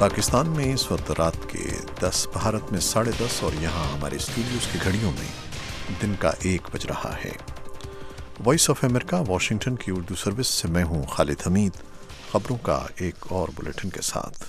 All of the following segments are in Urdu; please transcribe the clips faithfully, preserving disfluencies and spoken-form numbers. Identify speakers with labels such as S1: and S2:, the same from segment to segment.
S1: پاکستان میں اس وقت رات کے دس، بھارت میں ساڑھے دس اور یہاں ہمارے اسٹوڈیوز کی گھڑیوں میں دن کا ایک بج رہا ہے۔ وائس آف امریکہ واشنگٹن کی اردو سروس سے میں ہوں خالد حمید، خبروں کا ایک اور بلیٹن کے ساتھ۔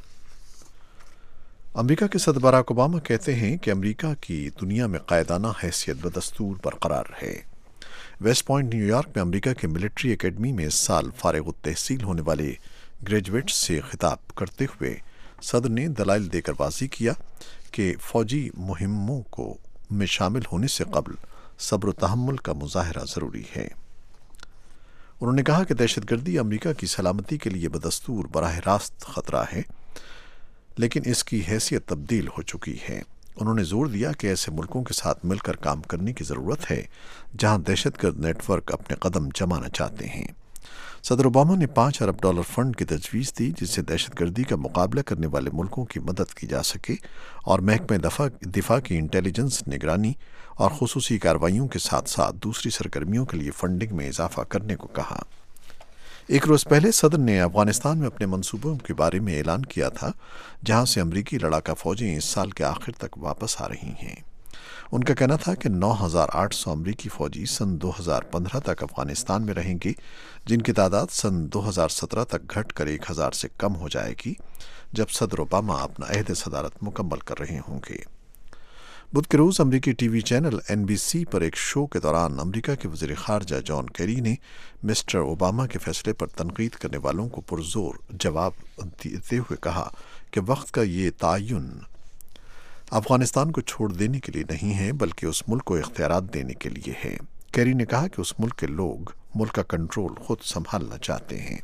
S1: امریکہ کے صدر باراک اوباما کہتے ہیں کہ امریکہ کی دنیا میں قائدانہ حیثیت بدستور برقرار ہے۔ ویسٹ پوائنٹ نیو یارک میں امریکہ کے ملٹری اکیڈمی میں اس سال فارغ التحصیل ہونے والے گریجویٹس سے خطاب کرتے ہوئے صدر نے دلائل دے کر واضح کیا کہ فوجی مہموں کو میں شامل ہونے سے قبل صبر و تحمل کا مظاہرہ ضروری ہے۔ انہوں نے کہا کہ دہشت گردی امریکہ کی سلامتی کے لیے بدستور براہ راست خطرہ ہے، لیکن اس کی حیثیت تبدیل ہو چکی ہے۔ انہوں نے زور دیا کہ ایسے ملکوں کے ساتھ مل کر کام کرنے کی ضرورت ہے جہاں دہشت گرد نیٹ ورک اپنے قدم جمانا چاہتے ہیں۔ صدر اوباما نے پانچ ارب ڈالر فنڈ کی تجویز دی جس سے دہشت گردی کا مقابلہ کرنے والے ملکوں کی مدد کی جا سکے، اور محکمہ دفاع دفاع کی انٹیلیجنس نگرانی اور خصوصی کارروائیوں کے ساتھ ساتھ دوسری سرگرمیوں کے لیے فنڈنگ میں اضافہ کرنے کو کہا۔ ایک روز پہلے صدر نے افغانستان میں اپنے منصوبوں کے بارے میں اعلان کیا تھا، جہاں سے امریکی لڑاکا فوجیں اس سال کے آخر تک واپس آ رہی ہیں۔ ان کا کہنا تھا کہ نو ہزار آٹھ سو امریکی فوجی سن دو ہزار پندرہ تک افغانستان میں رہیں گے، جن کی تعداد سن دو ہزار سترہ تک گھٹ کر ایک ہزار سے کم ہو جائے گی جب صدر اوباما اپنا عہد صدارت مکمل کر رہے ہوں گے۔ بدھ کے روز امریکی T V channel N B C پر ایک شو کے دوران امریکہ کے وزیر خارجہ جان کیری نے مسٹر اوباما کے فیصلے پر تنقید کرنے والوں کو پرزور جواب دیتے ہوئے کہا کہ وقت کا یہ تعین افغانستان کو چھوڑ دینے کے لیے نہیں ہے بلکہ اس ملک کو اختیارات دینے کے لیے ہے۔ کیری نے کہا کہ اس ملک کے لوگ ملک کا کنٹرول خود سنبھالنا چاہتے ہیں۔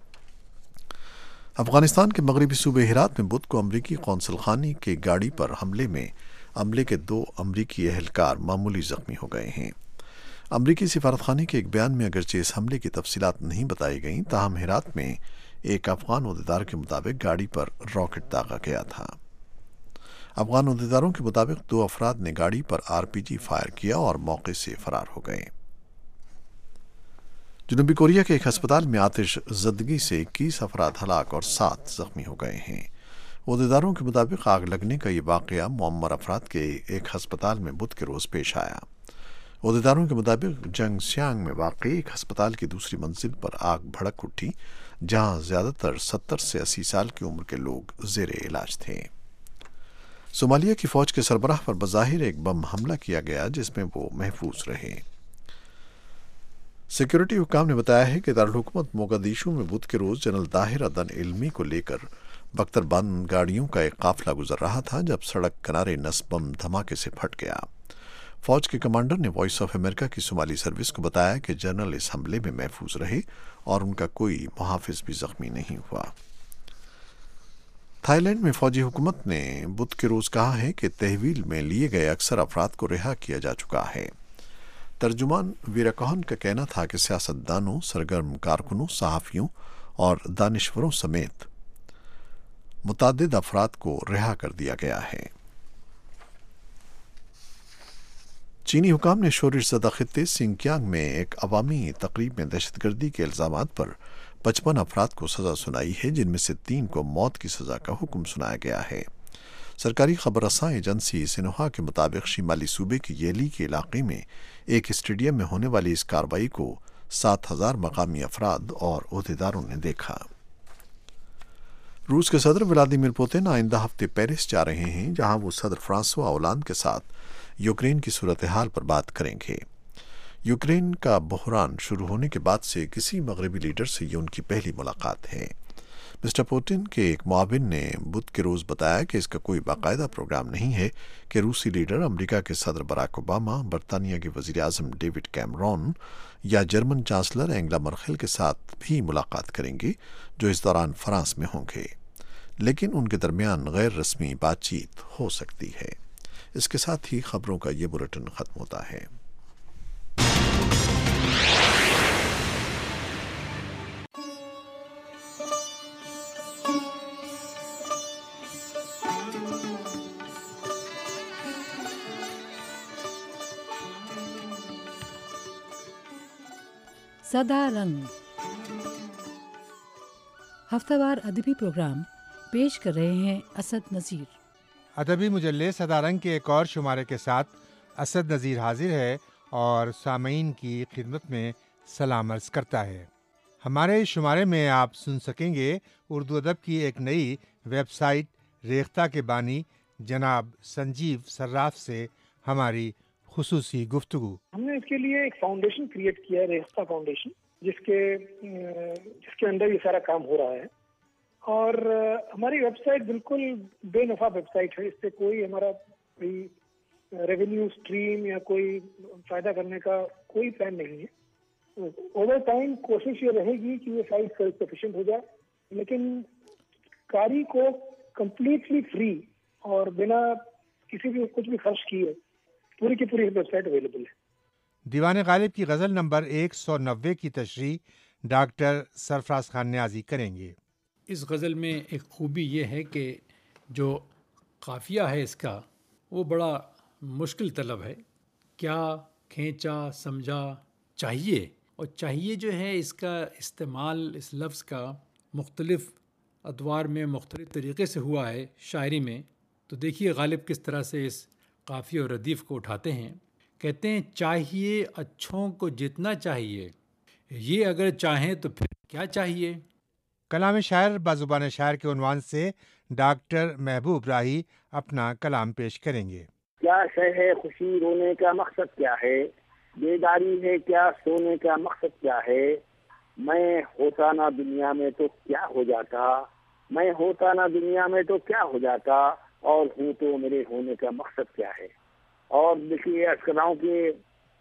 S1: افغانستان کے مغربی صوبے ہرات میں بدھ کو امریکی قونصل خانے کی گاڑی پر حملے میں عملے کے دو امریکی اہلکار معمولی زخمی ہو گئے ہیں۔ امریکی سفارت خانے کے ایک بیان میں اگرچہ اس حملے کی تفصیلات نہیں بتائی گئیں، تاہم ہرات میں ایک افغان عہدیدار کے مطابق گاڑی پر راکٹ داغا گیا تھا۔ افغان عہدیداروں کے مطابق دو افراد نے گاڑی پر آر پی جی فائر کیا اور موقع سے فرار ہو گئے۔ جنوبی کوریا کے ایک ہسپتال میں آتش زدگی سے اکیس افراد ہلاک اور سات زخمی ہو گئے ہیں۔ عہدیداروں کے مطابق آگ لگنے کا یہ واقعہ معمر افراد کے ایک ہسپتال میں بدھ کے روز پیش آیا۔ عہدیداروں کے مطابق جنگ سیانگ میں واقع ایک ہسپتال کی دوسری منزل پر آگ بھڑک اٹھی، جہاں زیادہ تر ستر سے اسی سال کی عمر کے لوگ زیر علاج تھے۔ صومالیہ کی فوج کے سربراہ پر بظاہر ایک بم حملہ کیا گیا جس میں وہ محفوظ رہے۔ سیکیورٹی حکام نے بتایا ہے کہ دارالحکومت موگادیشو میں بدھ کے روز جنرل طاہر عدن علمی کو لے کر بختر بند گاڑیوں کا ایک قافلہ گزر رہا تھا جب سڑک کنارے نصب بم دھماکے سے پھٹ گیا۔ فوج کے کمانڈر نے وائس آف امریکہ کی صومالی سروس کو بتایا کہ جنرل اس حملے میں محفوظ رہے اور ان کا کوئی محافظ بھی زخمی نہیں ہوا۔ تھائی لینڈ میں فوجی حکومت نے بدھ کے روز کہا ہے کہ تحویل میں لیے گئے اکثر افراد کو رہا کیا جا چکا ہے۔ ترجمان ویراکوہن کا کہنا تھا کہ سیاستدانوں، سرگرم کارکنوں، صحافیوں اور دانشوروں سمیت متعدد افراد کو رہا کر دیا گیا ہے۔ چینی حکام نے شورش زدہ خطے سنکیانگ میں ایک عوامی تقریب میں دہشت گردی کے الزامات پر پچپن افراد کو سزا سنائی ہے، جن میں سے تین کو موت کی سزا کا حکم سنایا گیا ہے۔ سرکاری خبر رساں ایجنسی سنہوا کے مطابق شمالی صوبے کے یلی کے علاقے میں ایک اسٹیڈیم میں ہونے والی اس کارروائی کو سات ہزار مقامی افراد اور عہدیداروں نے دیکھا۔ روس کے صدر ولادیمیر پوتن آئندہ ہفتے پیرس جا رہے ہیں، جہاں وہ صدر فرانسوا اولاند کے ساتھ یوکرین کی صورتحال پر بات کریں گے۔ یوکرین کا بحران شروع ہونے کے بعد سے کسی مغربی لیڈر سے یہ ان کی پہلی ملاقات ہے۔ مسٹر پوٹن کے ایک معاون نے بدھ کے روز بتایا کہ اس کا کوئی باقاعدہ پروگرام نہیں ہے کہ روسی لیڈر امریکہ کے صدر باراک اوباما، برطانیہ کے وزیر اعظم ڈیوڈ کیمرون یا جرمن چانسلر اینگلا مرکل کے ساتھ بھی ملاقات کریں گے، جو اس دوران فرانس میں ہوں گے، لیکن ان کے درمیان غیر رسمی بات چیت ہو سکتی ہے۔ اس کے ساتھ ہی خبروں کا یہ بلیٹن ختم ہوتا ہے۔
S2: سدا رنگ، ہفتہ وار ادبی پروگرام پیش کر رہے ہیں اسد نذیر۔
S3: ادبی مجلے صدا رنگ کے ایک اور شمارے کے ساتھ اسد نذیر حاضر ہے اور سامعین کی خدمت میں سلام عرض کرتا ہے۔ ہمارے اس شمارے میں آپ سن سکیں گے اردو ادب کی ایک نئی ویب سائٹ ریختہ کے بانی جناب سنجیو صراف سے ہماری خصوصی گفتگو۔
S4: ہم نے اس کے لیے ایک فاؤنڈیشن کریٹ کیا ہے، ریختہ فاؤنڈیشن، جس کے جس کے اندر یہ سارا کام ہو رہا ہے، اور ہماری ویب سائٹ بالکل بے نفع ویب سائٹ ہے۔ اس سے کوئی ہمارا کوئی ریونیو اسٹریم یا کوئی فائدہ کرنے کا کوئی پلان نہیں ہے۔ اوور ٹائم کوشش یہ رہے گی کہ یہ سائٹ سیلف سفیشینٹ ہو جائے، لیکن قاری کو کمپلیٹلی فری اور بنا کسی بھی کچھ بھی خرچ کیے پوری کی پوری ویب سائٹ اویلیبل ہے۔
S3: دیوان غالب کی غزل نمبر ایک سو نوے کی تشریح ڈاکٹر سرفراز خان نیازی کریں گے۔
S5: اس غزل میں ایک خوبی یہ ہے کہ جو قافیہ ہے اس کا وہ بڑا مشکل طلب ہے۔ کیا کھینچا سمجھا چاہیے، اور چاہیے جو ہے اس کا استعمال اس لفظ کا مختلف ادوار میں مختلف طریقے سے ہوا ہے شاعری میں۔ تو دیکھیے غالب کس طرح سے اس قافیہ اور ردیف کو اٹھاتے ہیں۔ کہتے ہیں چاہیے اچھوں کو جتنا چاہیے، یہ اگر چاہیں تو پھر کیا چاہیے۔
S3: کلام شاعر بازوبان شاعر کے عنوان سے ڈاکٹر محبوب راہی اپنا کلام پیش کریں گے۔
S6: کیا شے ہے خوشی رونے کا مقصد کیا ہے، بیداری ہے کیا سونے کا مقصد کیا ہے، میں ہوتا نہ دنیا میں تو کیا ہو جاتا، میں ہوتا نہ دنیا میں تو کیا ہو جاتا، اور ہوں تو میرے ہونے کا مقصد کیا ہے۔ اور دیکھیے اسکراؤں کے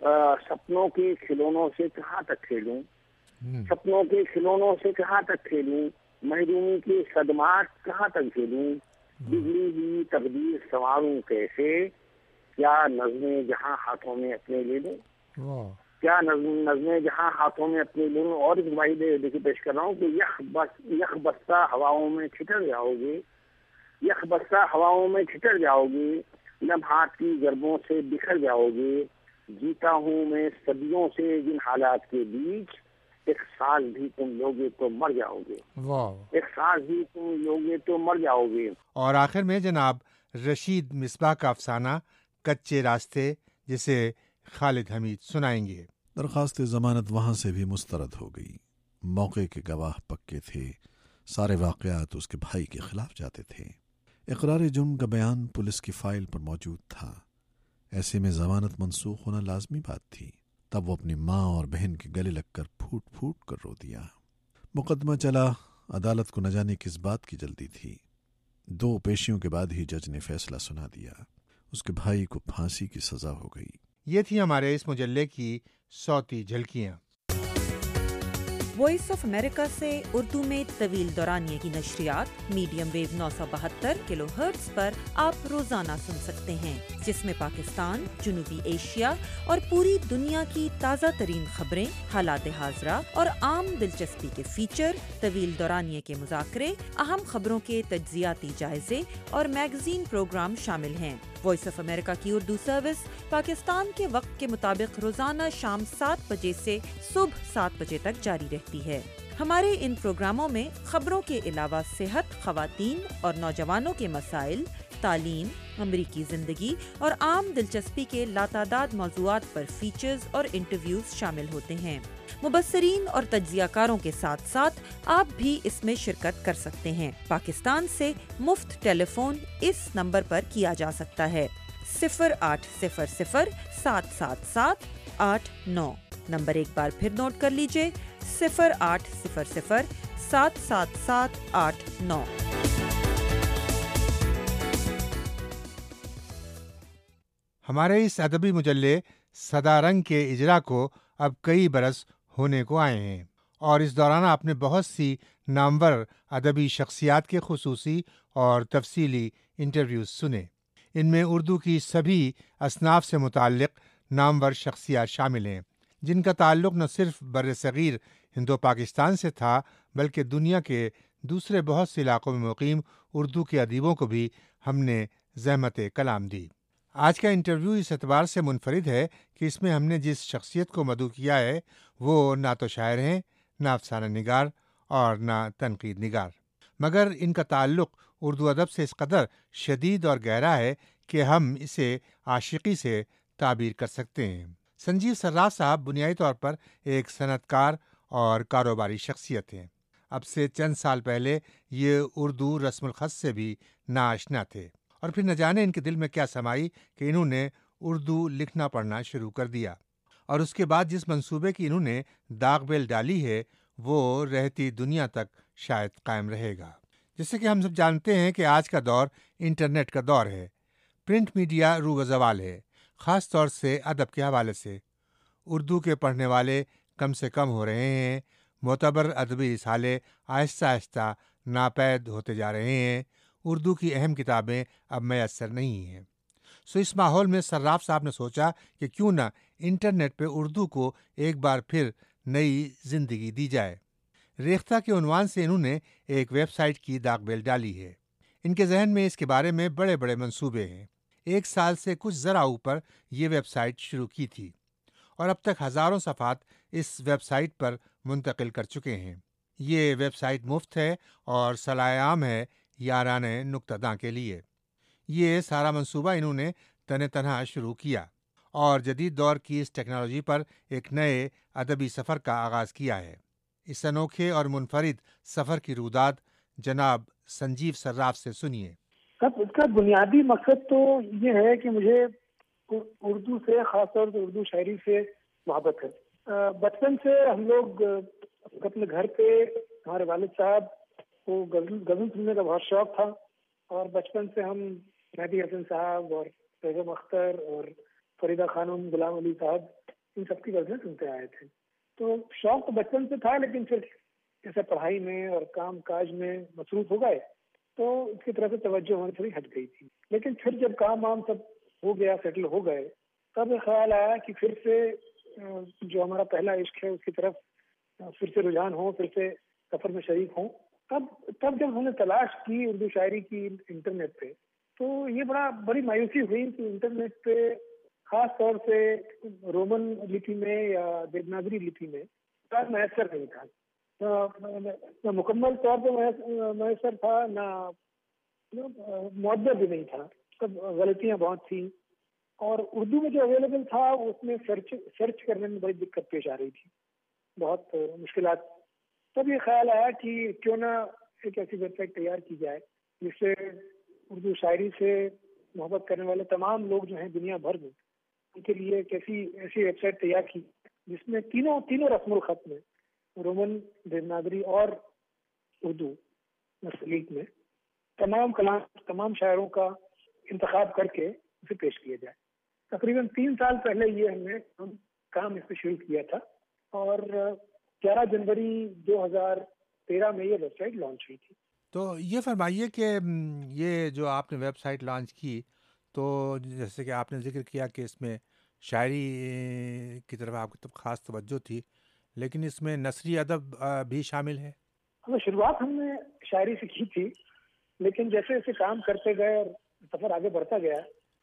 S6: سپنوں کے کھلونوں سے کہاں تک کھیلوں، سپنوں کے کھلونوں سے کہاں تک کھیلوں، محرومی کے صدمات کہاں تک جھیلوں، بگڑی ہوئی تقدیر سنواروں کیسے، کیا نظمیں جہاں ہاتھوں میں اپنے لے لوں، کیا نظمیں جہاں ہاتھوں میں اپنے لے لوں۔ اور ایک بھائی دیکھیے پیش کر رہا ہوں کہ یخ بس یخ بستہ ہواؤں میں چھٹر جاؤ گے، یخ بستہ ہواؤں میں چھٹر جاؤ گے، لمحات کی گربوں سے بکھر جاؤ گے، جیتا ہوں میں صدیوں سے جن حالات کے بیچ، ایک سال بھی تم لوگے تو مر جاؤ گے، ایک سال بھی تم لوگے تو مر جاؤ گے۔
S3: اور آخر میں جناب رشید مصباح کا افسانہ کچے راستے، جسے خالد حمید سنائیں گے۔
S1: درخواست ضمانت وہاں سے بھی مسترد ہو گئی۔ موقع کے گواہ پکے تھے، سارے واقعات اس کے بھائی کے خلاف جاتے تھے۔ اقرار جرم کا بیان پولیس کی فائل پر موجود تھا۔ ایسے میں ضمانت منسوخ ہونا لازمی بات تھی۔ تب وہ اپنی ماں اور بہن کے گلے لگ کر پھوٹ پھوٹ کر رو دیا۔ مقدمہ چلا، عدالت کو نہ جانے کس بات کی جلدی تھی۔ دو پیشیوں کے بعد ہی جج نے فیصلہ سنا دیا۔ اس کے بھائی کو پھانسی کی سزا ہو گئی۔
S3: یہ تھی ہمارے اس مجلے کی صوتی جھلکیاں۔
S7: وائس آف امریکہ سے اردو میں طویل دورانیے کی نشریات میڈیم ویو نو سو بہتر کلو ہرٹز پر آپ روزانہ سن سکتے ہیں، جس میں پاکستان، جنوبی ایشیا اور پوری دنیا کی تازہ ترین خبریں، حالات حاضرہ اور عام دلچسپی کے فیچر، طویل دورانیے کے مذاکرے، اہم خبروں کے تجزیاتی جائزے اور میگزین پروگرام شامل ہیں۔ وائس آف امریکہ کی اردو سروس پاکستان کے وقت کے مطابق روزانہ شام سات بجے سے صبح سات بجے تک جاری رہتی ہے۔ ہمارے ان پروگراموں میں خبروں کے علاوہ صحت، خواتین اور نوجوانوں کے مسائل، تعلیم، امریکی زندگی اور عام دلچسپی کے لاتعداد موضوعات پر فیچرز اور انٹرویوز شامل ہوتے ہیں۔ مبصرین اور تجزیہ کاروں کے ساتھ ساتھ آپ بھی اس میں شرکت کر سکتے ہیں۔ پاکستان سے مفت ٹیلی فون اس نمبر پر کیا جا سکتا ہے صفر آٹھ صفر صفر سات سات سات آٹھ نو۔ نمبر ایک بار پھر نوٹ کر لیجئے، صفر آٹھ صفر صفر سات سات سات آٹھ نو۔
S3: ہمارے اس ادبی مجلے صدا رنگ کے اجرا کو اب کئی برس ہونے کو آئے ہیں، اور اس دوران آپ نے بہت سی نامور ادبی شخصیات کے خصوصی اور تفصیلی انٹرویوز سنے۔ ان میں اردو کی سبھی اصناف سے متعلق نامور شخصیات شامل ہیں، جن کا تعلق نہ صرف بر صغیر ہندو پاکستان سے تھا، بلکہ دنیا کے دوسرے بہت سے علاقوں میں مقیم اردو کے ادیبوں کو بھی ہم نے زحمت کلام دی۔ آج کا انٹرویو اس اعتبار سے منفرد ہے کہ اس میں ہم نے جس شخصیت کو مدعو کیا ہے وہ نہ تو شاعر ہیں، نہ افسانہ نگار اور نہ تنقید نگار۔ مگر ان کا تعلق اردو ادب سے اس قدر شدید اور گہرا ہے کہ ہم اسے عاشقی سے تعبیر کر سکتے ہیں۔ سنجیو صراف صاحب بنیادی طور پر ایک صنعت کار اور کاروباری شخصیت ہیں۔ اب سے چند سال پہلے یہ اردو رسم الخط سے بھی ناآشنا تھے، اور پھر نہ جانے ان کے دل میں کیا سمائی کہ انہوں نے اردو لکھنا پڑھنا شروع کر دیا، اور اس کے بعد جس منصوبے کی انہوں نے داغ بیل ڈالی ہے وہ رہتی دنیا تک شاید قائم رہے گا۔ جیسے کہ ہم سب جانتے ہیں کہ آج کا دور انٹرنیٹ کا دور ہے، پرنٹ میڈیا رو و زوال ہے، خاص طور سے ادب کے حوالے سے اردو کے پڑھنے والے کم سے کم ہو رہے ہیں، معتبر ادبی رسالے آہستہ آہستہ ناپید ہوتے جا رہے ہیں، اردو کی اہم کتابیں اب میسر نہیں ہیں۔ سو اس ماحول میں صراف صاحب نے سوچا کہ کیوں نہ انٹرنیٹ پہ اردو کو ایک بار پھر نئی زندگی دی جائے۔ ریختہ کے عنوان سے انہوں نے ایک ویب سائٹ کی داغ بیل ڈالی ہے۔ ان کے ذہن میں اس کے بارے میں بڑے بڑے منصوبے ہیں۔ ایک سال سے کچھ ذرا اوپر یہ ویب سائٹ شروع کی تھی، اور اب تک ہزاروں صفحات اس ویب سائٹ پر منتقل کر چکے ہیں۔ یہ ویب سائٹ مفت ہے اور صلاح عام ہے یاران نکتہ داں کے لیے۔ یہ سارا منصوبہ انہوں نے تن تنہا شروع کیا اور جدید دور کی اس ٹیکنالوجی پر ایک نئے ادبی سفر کا آغاز کیا ہے۔ اس انوکھے اور منفرد سفر کی روداد جناب سنجیو صراف سے سنیے۔
S4: اب اس کا بنیادی مقصد تو یہ ہے کہ مجھے اردو سے، خاص طور سے اردو شاعری سے محبت ہے۔ بچپن سے ہم لوگ اپنے گھر پہ، ہمارے والد صاحب کو غزل غزل سننے کا بہت شوق تھا، اور بچپن سے ہم مہدی حسن صاحب اور بیگم اختر اور فریدہ خانم، غلام علی صاحب، ان سب کی غزلیں سنتے آئے تھے۔ تو شوق تو بچپن سے تھا، لیکن پھر جیسے پڑھائی میں اور کام کاج میں مصروف ہو گئے تو اس کی طرف سے توجہ ہماری تھوڑی ہٹ گئی تھی۔ لیکن پھر جب کام وام سب ہو گیا، سیٹل ہو گئے، تب خیال آیا کہ پھر سے جو ہمارا پہلا عشق ہے اس کی طرف پھر سے رجحان ہو، پھر سے سفر میں شریک ہوں۔ تب تب جب ہم نے تلاش کی اردو شاعری کی انٹرنیٹ پہ، تو یہ بڑا بڑی مایوسی ہوئی کہ انٹرنیٹ پہ خاص طور سے رومن لپی میں یا دیوناگری لپی میں شاید میسر نہیں تھا، نہ مکمل طور پہ میسر تھا، نہ معدل بھی نہیں تھا، سب غلطیاں بہت تھیں، اور اردو میں جو اویلیبل تھا اس میں سرچ سرچ کرنے میں بڑی دقت پیش آ رہی تھی، بہت مشکلات۔ تب یہ خیال آیا کہ کیوں نہ ایک ایسی ویب سائٹ تیار کی جائے جس سے اردو شاعری سے محبت کرنے والے تمام لوگ جو ہیں دنیا بھر میں، ان کے لیے ایک ایسی ایسی ویب سائٹ تیار کی جس میں تینوں تینوں رسم الخط میں، رومن، دیوناگری اور اردو نستعلیق میں، تمام کلام تمام شاعروں کا انتخاب کر کے اسے پیش کیا جائے۔ تقریباً تین سال پہلے یہ ہم نے ہم کام اس پہ شروع کیا تھا، اور گیارہ جنوری دو ہزار تیرہ میں یہ ویب سائٹ لانچ ہوئی تھی۔
S3: تو یہ فرمائیے کہ یہ جو آپ نے ویب سائٹ لانچ کی، تو جیسے کہ آپ نے ذکر کیا کہ اس میں شاعری کی طرف آپ کی خاص توجہ تھی، لیکن اس میں نثری ادب بھی شامل ہے؟
S4: ہمیں شروعات ہم نے شاعری سے کی تھی، لیکن جیسے جیسے کام کرتے گئے اور سفر آگے بڑھتا گیا،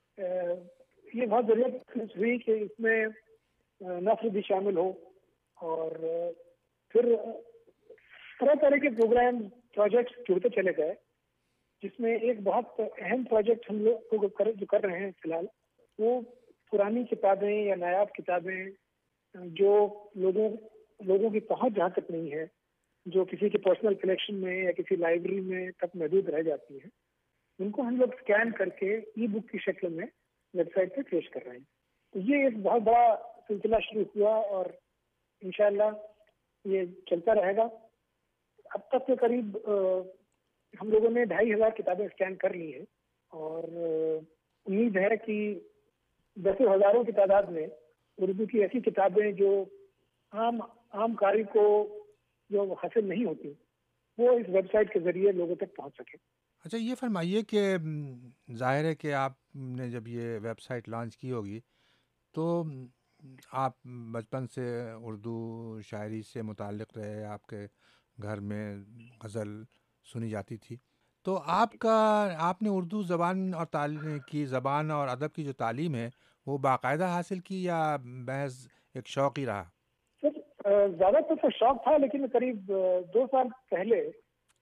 S4: یہ بہت ضرورت ہوئی کہ اس میں نثر بھی شامل ہو، اور پھر طرح طرح کے پروگرام پروجیکٹس جڑتے چلے گئے، جس میں ایک بہت اہم پروجیکٹ ہم لوگ جو کر رہے ہیں فی الحال، وہ پرانی کتابیں یا نایاب کتابیں جو لوگوں لوگوں کی پہنچ جہاں تک نہیں ہے، جو کسی کے پرسنل کلیکشن میں یا کسی لائبریری میں تک محدود رہ جاتی ہیں، ان کو ہم لوگ اسکین کر کے ای بک کی شکل میں ویب سائٹ پہ پیش کر رہے ہیں۔ تو یہ ایک بہت بڑا سلسلہ شروع ہوا، اور انشاءاللہ یہ چلتا رہے گا۔ اب تک کے قریب ہم لوگوں نے ڈھائی ہزار کتابیں اسکین کر لی ہیں، اور امید ہے کہ دسوں ہزاروں کی تعداد میں اردو کی ایسی کتابیں جو عام عام قاری کو جو حاصل نہیں ہوتی، وہ اس ویب سائٹ کے ذریعے لوگوں تک پہنچ سکے۔
S3: اچھا، یہ فرمائیے کہ ظاہر ہے کہ آپ نے جب یہ ویب سائٹ لانچ کی ہوگی تو آپ بچپن سے اردو شاعری سے متعلق رہے، آپ کے گھر میں غزل سنی جاتی تھی، تو آپ کا آپ نے اردو زبان اور تعلیم کی زبان اور ادب کی جو تعلیم ہے وہ باقاعدہ حاصل کی یا محض ایک شوق ہی رہا؟
S4: سر زیادہ تر تو شوق تھا، لیکن قریب دو سال پہلے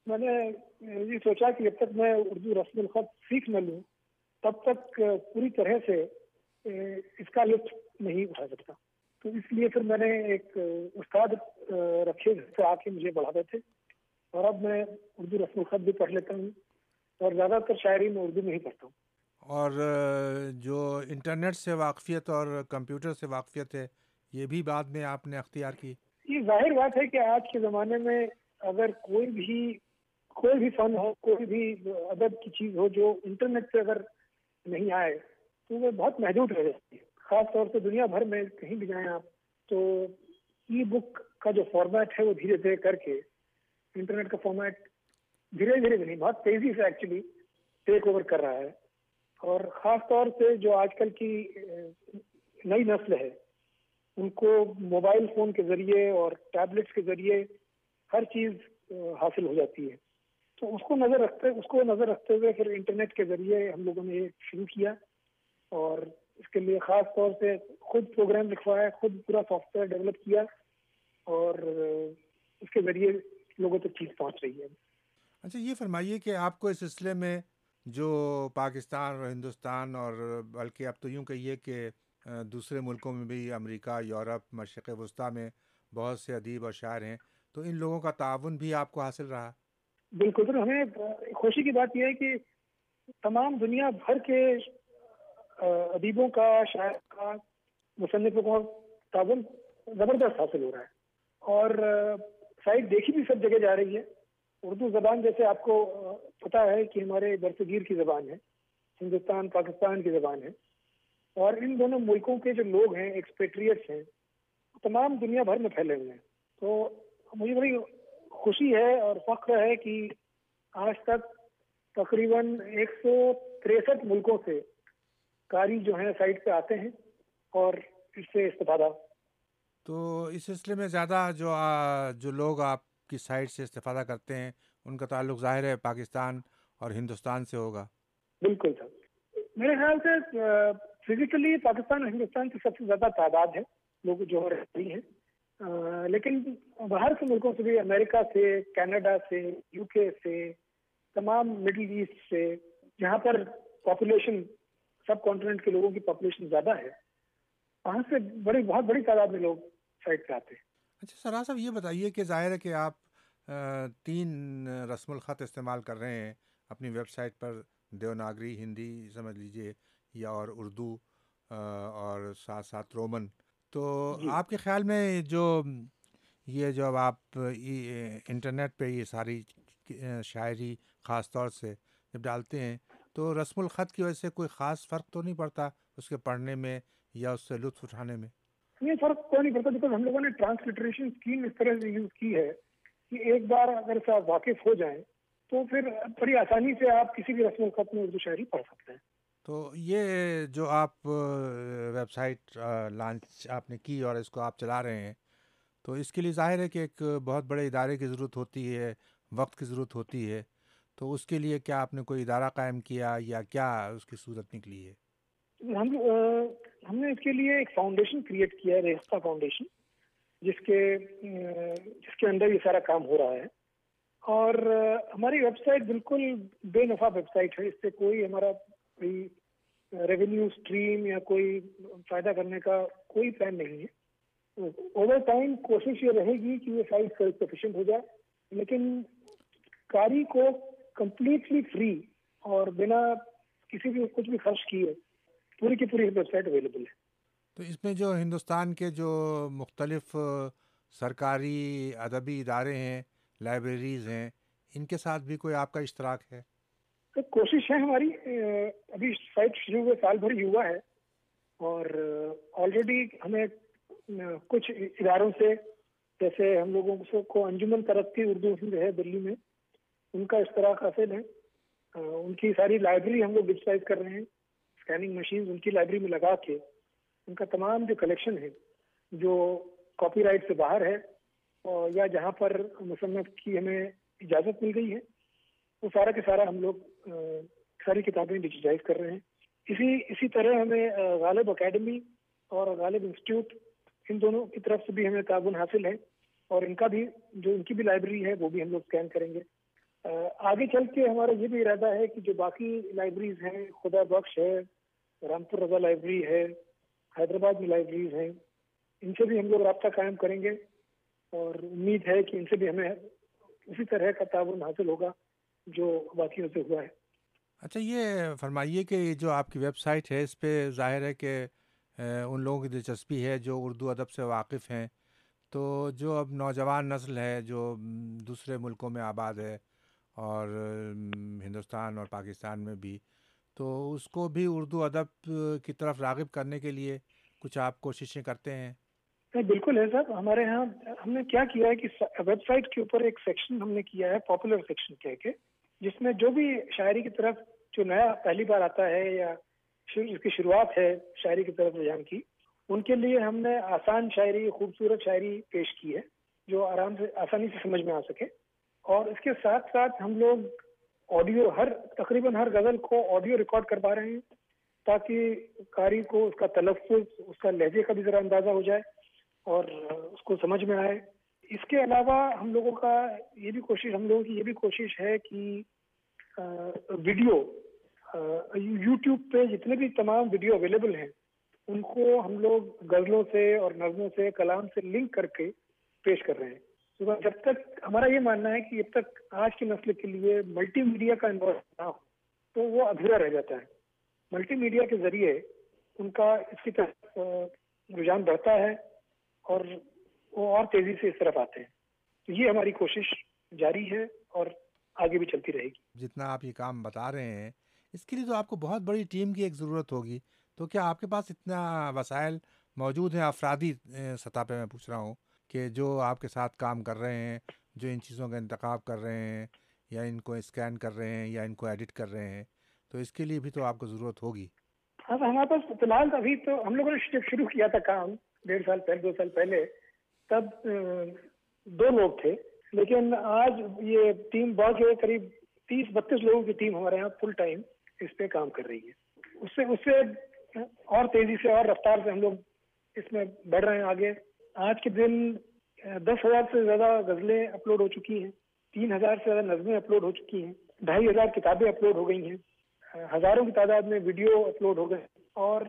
S4: میں نے یہ سوچا کہ جب تک میں اردو رسم الخط سیکھ نہ لوں تب تک پوری طرح سے اس کا لطف نہیں اٹھا سکتا. تو اس لیے پھر میں نے ایک استاد رکھے جس سے آ کے مجھے پڑھاتے تھے، اور اب میں اردو رسم الخط بھی پڑھ لیتا ہوں اور زیادہ تر شاعری میں اردو میں ہی پڑھتا ہوں.
S3: اور جو انٹرنیٹ سے واقفیت اور کمپیوٹر سے واقفیت ہے یہ بھی بعد میں آپ نے اختیار کی؟
S4: یہ ظاہر بات ہے کہ آج کے زمانے میں اگر کوئی بھی کوئی بھی فن ہو، کوئی بھی ادب کی چیز ہو جو انٹرنیٹ سے اگر نہیں آئے تو وہ بہت محدود رہ جاتی ہے. خاص طور سے دنیا بھر میں کہیں بھی جائیں آپ تو ای بک کا جو فارمیٹ ہے وہ دھیرے دھیرے کر کے انٹرنیٹ کا فارمیٹ دھیرے دھیرے نہیں بہت تیزی سے ایکچولی ٹیک اوور کر رہا ہے. اور خاص طور سے جو آج کل کی نئی نسل ہے ان کو موبائل فون کے ذریعے اور ٹیبلٹس کے ذریعے ہر چیز حاصل ہو جاتی ہے. تو اس کو نظر رکھتے اس کو نظر رکھتے ہوئے پھر انٹرنیٹ کے ذریعے ہم لوگوں نے یہ شروع کیا اور اس کے لیے خاص طور سے خود پروگرام لکھوایا، خود پورا سافٹ ویئر ڈیولپ کیا اور اس کے ذریعے لوگوں تک چیز پہنچ رہی ہے.
S3: اچھا یہ فرمائیے کہ آپ کو اس سلسلے میں جو پاکستان اور ہندوستان اور بلکہ اب تو یوں کہیے کہ دوسرے ملکوں میں بھی امریکہ، یورپ، مشرق وسطیٰ میں بہت سے ادیب اور شاعر ہیں، تو ان لوگوں کا تعاون بھی آپ کو حاصل رہا؟
S4: بالکل سر، ہمیں خوشی کی بات یہ ہے کہ تمام دنیا بھر کے ادیبوں کا، شاعر کا، مصنفوں کا تعاون زبردست حاصل ہو رہا ہے اور سائٹ دیکھی بھی سب جگہ جا رہی ہے. اردو زبان جیسے آپ کو پتہ ہے کہ ہمارے برصغیر کی زبان ہے، ہندوستان پاکستان کی زبان ہے، اور ان دونوں ملکوں کے جو لوگ ہیں ایکسپیٹریٹس ہیں تمام دنیا بھر میں پھیلے ہوئے ہیں. تو مجھے بڑی خوشی ہے اور فخر ہے کہ آج تک تقریباً ایک سو تریسٹھ ملکوں سے قاری جو ہیں سائٹ پہ آتے ہیں اور اس سے استفادہ.
S3: تو اس سلسلے میں زیادہ جو جو لوگ آپ کی سائٹ سے استفادہ کرتے ہیں ان کا تعلق ظاہر ہے پاکستان اور ہندوستان سے ہوگا؟
S4: بالکل سر، میرے خیال سے فزیکلی پاکستان اور ہندوستان کی سب سے زیادہ تعداد ہے لوگ جو رہتی ہیں، لیکن باہر کے ملکوں سے بھی، امریکہ سے، کینیڈا سے، یو کے سے، تمام مڈل ایسٹ سے، جہاں پر پاپولیشن سب کانٹیننٹ کے لوگوں کی پاپولیشن زیادہ ہے، وہاں سے بڑی بہت بڑی تعداد میں لوگ سائٹ پہ آتے ہیں.
S3: اچھا سراج صاحب یہ بتائیے کہ ظاہر ہے کہ آپ تین رسم الخط استعمال کر رہے ہیں اپنی ویب سائٹ پر، دیوناگری، ہندی سمجھ لیجئے یا اور اردو اور ساتھ ساتھ رومن. تو
S4: جی.
S3: آپ کے خیال میں جو یہ جو آپ انٹرنیٹ پہ یہ ساری شاعری خاص طور سے جب ڈالتے ہیں تو رسم الخط کی وجہ سے کوئی خاص فرق تو نہیں پڑتا اس کے پڑھنے میں یا اس سے لطف اٹھانے میں؟
S4: یہ فرق تو نہیں پڑتا بیکاز ہم لوگوں نے ٹرانسلیٹریشن اسکیم اس طرح سے یوز کی ہے کہ ایک بار اگر سے آپ واقف ہو جائیں تو پھر بڑی آسانی سے آپ کسی بھی رسم الخط میں اردو شاعری پڑھ سکتے ہیں.
S3: تو یہ جو آپ ویب سائٹ لانچ آپ نے کی اور اس کو آپ چلا رہے ہیں تو اس کے لیے ظاہر ہے کہ ایک بہت بڑے ادارے کی ضرورت ہوتی ہے، وقت کی ضرورت ہوتی ہے. تو اس کے لیے کیا آپ نے کوئی ادارہ قائم کیا یا کیا اس کی صورت نکلی ہے؟
S4: ہم ہم نے اس کے لیے ایک فاؤنڈیشن کریٹ کیا ہے، ریختہ فاؤنڈیشن، جس کے جس کے اندر یہ سارا کام ہو رہا ہے. اور ہماری ویب سائٹ بالکل بے نفع ویب سائٹ ہے، اس سے کوئی ہمارا کوئی ریونیو اسٹریم یا کوئی فائدہ کرنے کا کوئی پلان نہیں ہے. اوور ٹائم کوشش یہ رہے گی کہ یہ سائٹ سیلف سفیشینٹ ہو جائے، لیکن قاری کو کمپلیٹلی فری اور بنا کسی بھی کچھ بھی خرچ کیے پوری کی پوری ویب سائٹ اویلیبل ہے.
S3: تو اس میں جو ہندوستان کے جو مختلف سرکاری ادبی ادارے ہیں، لائبریریز ہیں، ان کے ساتھ بھی کوئی آپ کا اشتراک ہے؟
S4: تو کوشش ہے ہماری، ابھی سائٹ شروع ہوئے سال بھر ہی ہوا ہے اور آلریڈی ہمیں کچھ اداروں سے، جیسے ہم لوگوں کو انجمن ترقی اردو ہند ہے دلی میں، ان کا اشتراک حاصل ہے. ان کی ساری لائبریری ہم لوگ ڈیجیٹائز کر رہے ہیں، اسکیننگ مشینز ان کی لائبریری میں لگا کے ان کا تمام جو کلیکشن ہے جو کاپی رائٹ سے باہر ہے اور یا جہاں پر مصنف کی ہمیں اجازت مل گئی ہے وہ سارا کے سارا ہم لوگ ساری کتابیں ڈیجیٹائز کر رہے ہیں. اسی اسی طرح ہمیں غالب اکیڈمی اور غالب انسٹیٹیوٹ ان دونوں کی طرف سے بھی ہمیں تعاون حاصل ہے اور ان کا بھی جو ان کی بھی لائبریری ہے وہ بھی ہم لوگ اسکین کریں گے. آگے چل کے ہمارا یہ بھی ارادہ ہے کہ جو باقی لائبریریز ہیں، خدا بخش ہے، رامپور رضا لائبریری ہے، حیدرآباد میں لائبریریز ہیں، ان سے بھی ہم لوگ رابطہ قائم کریں گے اور امید ہے کہ ان سے بھی ہمیں اسی طرح کا تعاون حاصل ہوگا جو باقیوں سے ہوا ہے۔
S3: اچھا، یہ فرمائیے کہ جو آپ کی ویب سائٹ ہے اس پہ ظاہر ہے کہ ان لوگوں کی دلچسپی ہے جو اردو ادب سے واقف ہیں، تو جو اب نوجوان نسل ہے جو دوسرے ملکوں میں آباد ہے اور ہندوستان اور پاکستان میں بھی، تو اس کو بھی اردو ادب کی طرف راغب کرنے کے لیے کچھ آپ کوششیں کرتے ہیں؟
S4: بالکل ہے صاحب، ہمارے ہاں ہم نے کیا کیا ہے کہ ویب سائٹ کے اوپر ایک سیکشن ہم نے کیا ہے پاپولر سیکشن کہہ کے، جس میں جو بھی شاعری کی طرف جو نیا پہلی بار آتا ہے یا اس کی شروعات ہے شاعری کی طرف رجحان کی، ان کے لیے ہم نے آسان شاعری، خوبصورت شاعری پیش کی ہے جو آرام سے آسانی سے سمجھ میں آ سکے۔ اور اس کے ساتھ ساتھ ہم لوگ آڈیو ہر تقریباً ہر غزل کو آڈیو ریکارڈ کروا رہے ہیں تاکہ قاری کو اس کا تلفظ، اس کا لہجے کا بھی ذرا اندازہ ہو جائے اور اس کو سمجھ میں آئے۔ اس کے علاوہ ہم لوگوں کا یہ بھی کوشش ہم لوگوں کی یہ بھی کوشش ہے کہ ویڈیو یوٹیوب پہ جتنے بھی تمام ویڈیو اویلیبل ہیں ان کو ہم لوگ غزلوں سے اور نظموں سے، کلام سے لنک کر کے پیش کر رہے ہیں۔ جب تک ہمارا یہ ماننا ہے کہ جب تک آج کی نسل کے لیے ملٹی میڈیا کا انوالومنٹ نہ ہو تو وہ ادھورا رہ جاتا ہے۔ ملٹی میڈیا کے ذریعے ان کا اس کی طرف رجحان بڑھتا ہے اور وہ اور تیزی سے اس طرف آتے ہیں۔ تو یہ ہماری کوشش جاری ہے اور آگے بھی چلتی رہے گی۔
S3: جتنا آپ یہ کام بتا رہے ہیں اس کے لیے تو آپ کو بہت بڑی ٹیم کی ایک ضرورت ہوگی، تو کیا آپ کے پاس اتنا وسائل موجود ہیں افرادی سطح پہ میں پوچھ رہا ہوں کہ جو آپ کے ساتھ کام کر رہے ہیں، جو ان چیزوں کا انتخاب کر رہے ہیں یا ان کو اسکین کر رہے ہیں یا ان کو ایڈٹ کر رہے ہیں، تو اس کے لیے بھی تو آپ کو ضرورت ہوگی؟
S4: ہاں، ہمارے پاس فی الحال ابھی تو ہم لوگوں نے جب شروع کیا تھا کام ڈیڑھ سال پہلے دو سال پہلے تب دو لوگ تھے، لیکن آج یہ ٹیم بڑھ کے قریب تیس بتیس لوگوں کی ٹیم ہمارے یہاں فل ٹائم اس پہ کام کر رہی ہے۔ اس سے اس سے اور تیزی سے اور رفتار سے ہم لوگ اس میں بڑھ رہے ہیں آگے۔ آج کے دن دس ہزار سے زیادہ غزلیں اپلوڈ ہو چکی ہیں، تین ہزار سے زیادہ نظمیں اپلوڈ ہو چکی ہیں، ڈھائی ہزار کتابیں اپلوڈ ہو گئی ہیں، ہزاروں کی تعداد میں ویڈیو اپلوڈ ہو گئے، اور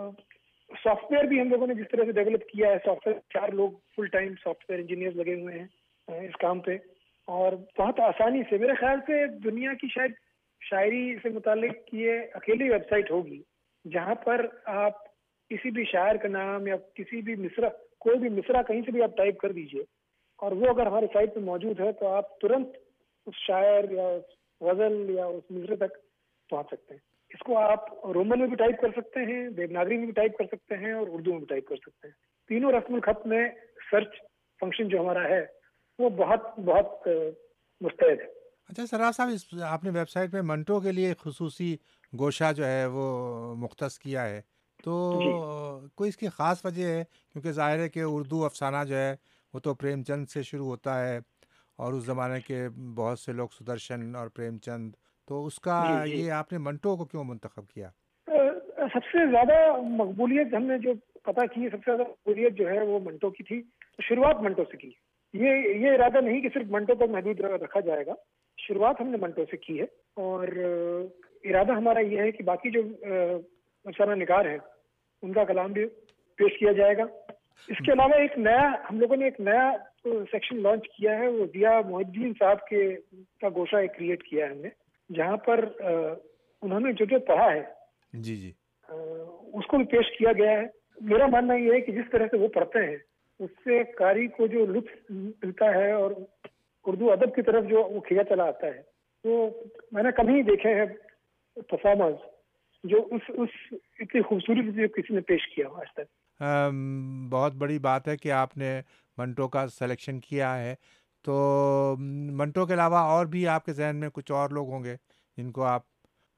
S4: سافٹ ویئر بھی ہم لوگوں نے جس طرح سے ڈیولپ کیا ہے، سافٹ ویئر چار لوگ full time software engineer لگے ہوئے ہیں اس کام پہ، اور بہت آسانی سے میرے خیال سے دنیا کی شاید شاعری سے متعلق یہ اکیلی ویب سائٹ ہوگی جہاں پر آپ کسی بھی شاعر کا نام یا کسی بھی مصرع، کوئی بھی مصرع کہیں سے بھی آپ ٹائپ کر دیجئے اور وہ اگر ہمارے سائٹ پہ موجود ہے تو آپ ترنت اس شاعر یا اس غزل یا اس مصرع تک پہنچ سکتے ہیں۔ اس کو آپ رومن میں بھی ٹائپ کر سکتے ہیں، دیوناگری میں بھی ٹائپ کر سکتے ہیں اور اردو میں بھی ٹائپ کر سکتے ہیں۔ تینوں رسم الخط میں سرچ فنکشن جو ہمارا ہے وہ بہت بہت مستعد ہے۔
S3: اچھا سراج صاحب، اس آپ نے ویب سائٹ پہ منٹو کے لیے خصوصی گوشہ جو ہے وہ مختص کیا ہے، تو
S4: جی۔
S3: کوئی اس کی خاص وجہ ہے؟ کیونکہ ظاہر ہے کہ اردو افسانہ جو ہے وہ تو پریم چند سے شروع ہوتا ہے اور اس زمانے کے بہت سے لوگ سدرشن اور پریم چند، تو اس کا
S4: جی جی
S3: یہ آپ نے منٹو کو کیوں منتخب کیا؟
S4: سب سے زیادہ مقبولیت ہم نے جو پتہ کی، سب سے زیادہ مقبولیت جو ہے وہ منٹو کی تھی، شروعات منٹو سے کی۔ یہ یہ ارادہ نہیں کہ صرف منٹو تک محدود رکھا جائے گا، شروعات ہم نے منٹو سے کی ہے، اور ارادہ ہمارا یہ ہے کہ باقی جو افسانہ نگار ہیں ان کا کلام بھی پیش کیا جائے گا۔ اس کے علاوہ ایک نیا ہم لوگوں نے ایک نیا سیکشن لانچ کیا ہے، وہ ضیاء محی الدین صاحب کے کا گوشہ ایک کریٹ کیا ہے ہم نے، جہاں پر انہوں نے جو جو پڑھا ہے
S3: جی جی
S4: اس کو بھی پیش کیا گیا ہے۔ میرا ماننا یہ ہے کہ جس طرح سے وہ پڑھتے ہیں اس سے قاری کو جو لطف ملتا ہے اور اردو ادب کی طرف جو وہ کھینچا چلا آتا ہے، تو میں نے کم ہی دیکھے ہیں پرفارمرز جو اس اس اتنی خوبصورتی سے کسی نے پیش کیا آج تک۔
S3: بہت بڑی بات ہے کہ آپ نے منٹو کا سلیکشن کیا ہے، تو منٹو کے علاوہ اور بھی آپ کے ذہن میں کچھ اور لوگ ہوں گے جن کو آپ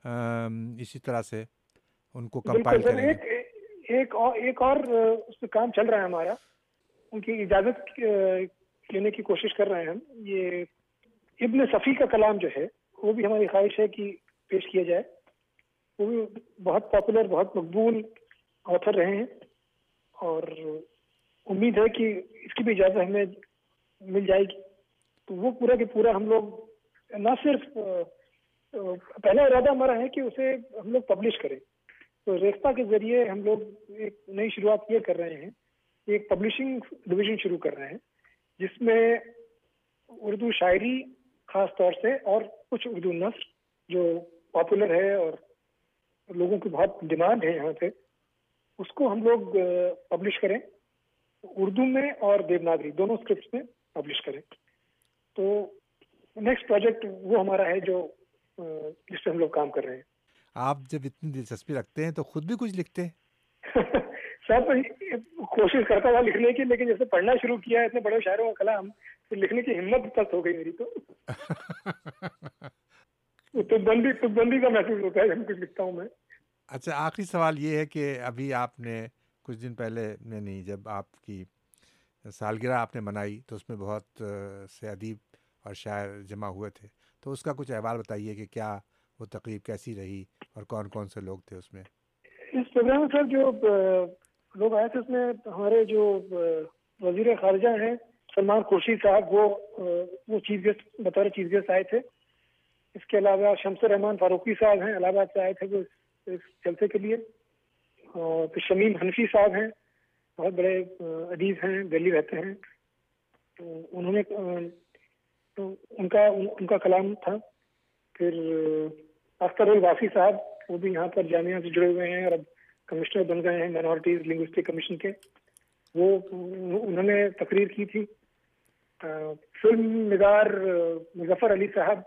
S3: اسی طرح سے ان کو کمپائل کریں گے؟
S4: ایک ایک اور ایک اور اس پہ کام چل رہا ہے ہمارا، ان کی اجازت لینے کی کوشش کر رہے ہیں ہم۔ یہ ابن صفی کا کلام جو ہے وہ بھی ہماری خواہش ہے کہ پیش کیا جائے، وہ بھی بہت پاپولر، بہت مقبول آتھر رہے ہیں، اور امید ہے کہ اس کی بھی اجازت ہمیں مل جائے گی، تو وہ پورا کہ پورا ہم لوگ نہ صرف پہلا ارادہ ہمارا ہے کہ اسے ہم لوگ پبلش کریں. تو ریختہ کے ذریعے ہم لوگ ایک نئی شروعات یہ کر رہے ہیں، ایک پبلشنگ ڈویژن شروع کر رہے ہیں جس میں اردو شاعری خاص طور سے اور کچھ اردو نثر جو پاپولر ہے اور لوگوں کی بہت ڈیمانڈ ہے یہاں پہ، اس کو ہم لوگ پبلش کریں اردو میں اور دیوناگری دونوں اسکرپٹس میں پبلش کریں. تو نیکسٹ پروجیکٹ وہ ہمارا ہے جو جس پہ ہم لوگ کام کر رہے ہیں.
S3: آپ جب اتنی دلچسپی رکھتے ہیں تو خود بھی کچھ لکھتے ہیں؟
S4: سر کوشش کرتا تھا لکھنے کی، لیکن جیسے پڑھنا شروع کیا اتنے بڑے شاعروں کا کلام تو لکھنے کی ہمت پست ہو گئی میری. تو تک بندی تک بندی کا محسوس ہوتا ہے جب کچھ لکھتا ہوں میں.
S3: اچھا، آخری سوال یہ ہے کہ ابھی آپ نے کچھ دن پہلے نہیں جب آپ کی سالگرہ آپ نے منائی تو اس میں بہت سے ادیب اور شاعر جمع ہوئے تھے، تو اس کا کچھ احوال بتائیے کہ کیا وہ تقریب کیسی رہی اور کون کون سے لوگ تھے اس میں؟
S4: اس پروگرام میں سر جو لوگ آئے تھے اس میں ہمارے جو وزیر خارجہ ہیں سلمان خورشید صاحب، وہ وہ چیف گیسٹ بطور چیف گیسٹ آئے تھے. اس کے علاوہ شمس الرحمان فاروقی صاحب ہیں، الہ آباد سے آئے تھے وہ اس جلسے کے لیے. اور پھر شمیم حنفی صاحب ہیں، بہت بڑے ادیب ہیں، دہلی رہتے ہیں. تو انہوں نے تو ان کا ان کا کلام تھا. پھر اختر الوافی صاحب، وہ بھی یہاں پر جامعہ سے جڑے ہوئے ہیں اور اب کمشنر بن گئے ہیں مائنورٹیز لنگوسٹک کمیشن کے، وہ انہوں نے تقریر کی تھی. فلم نگار مظفر علی صاحب،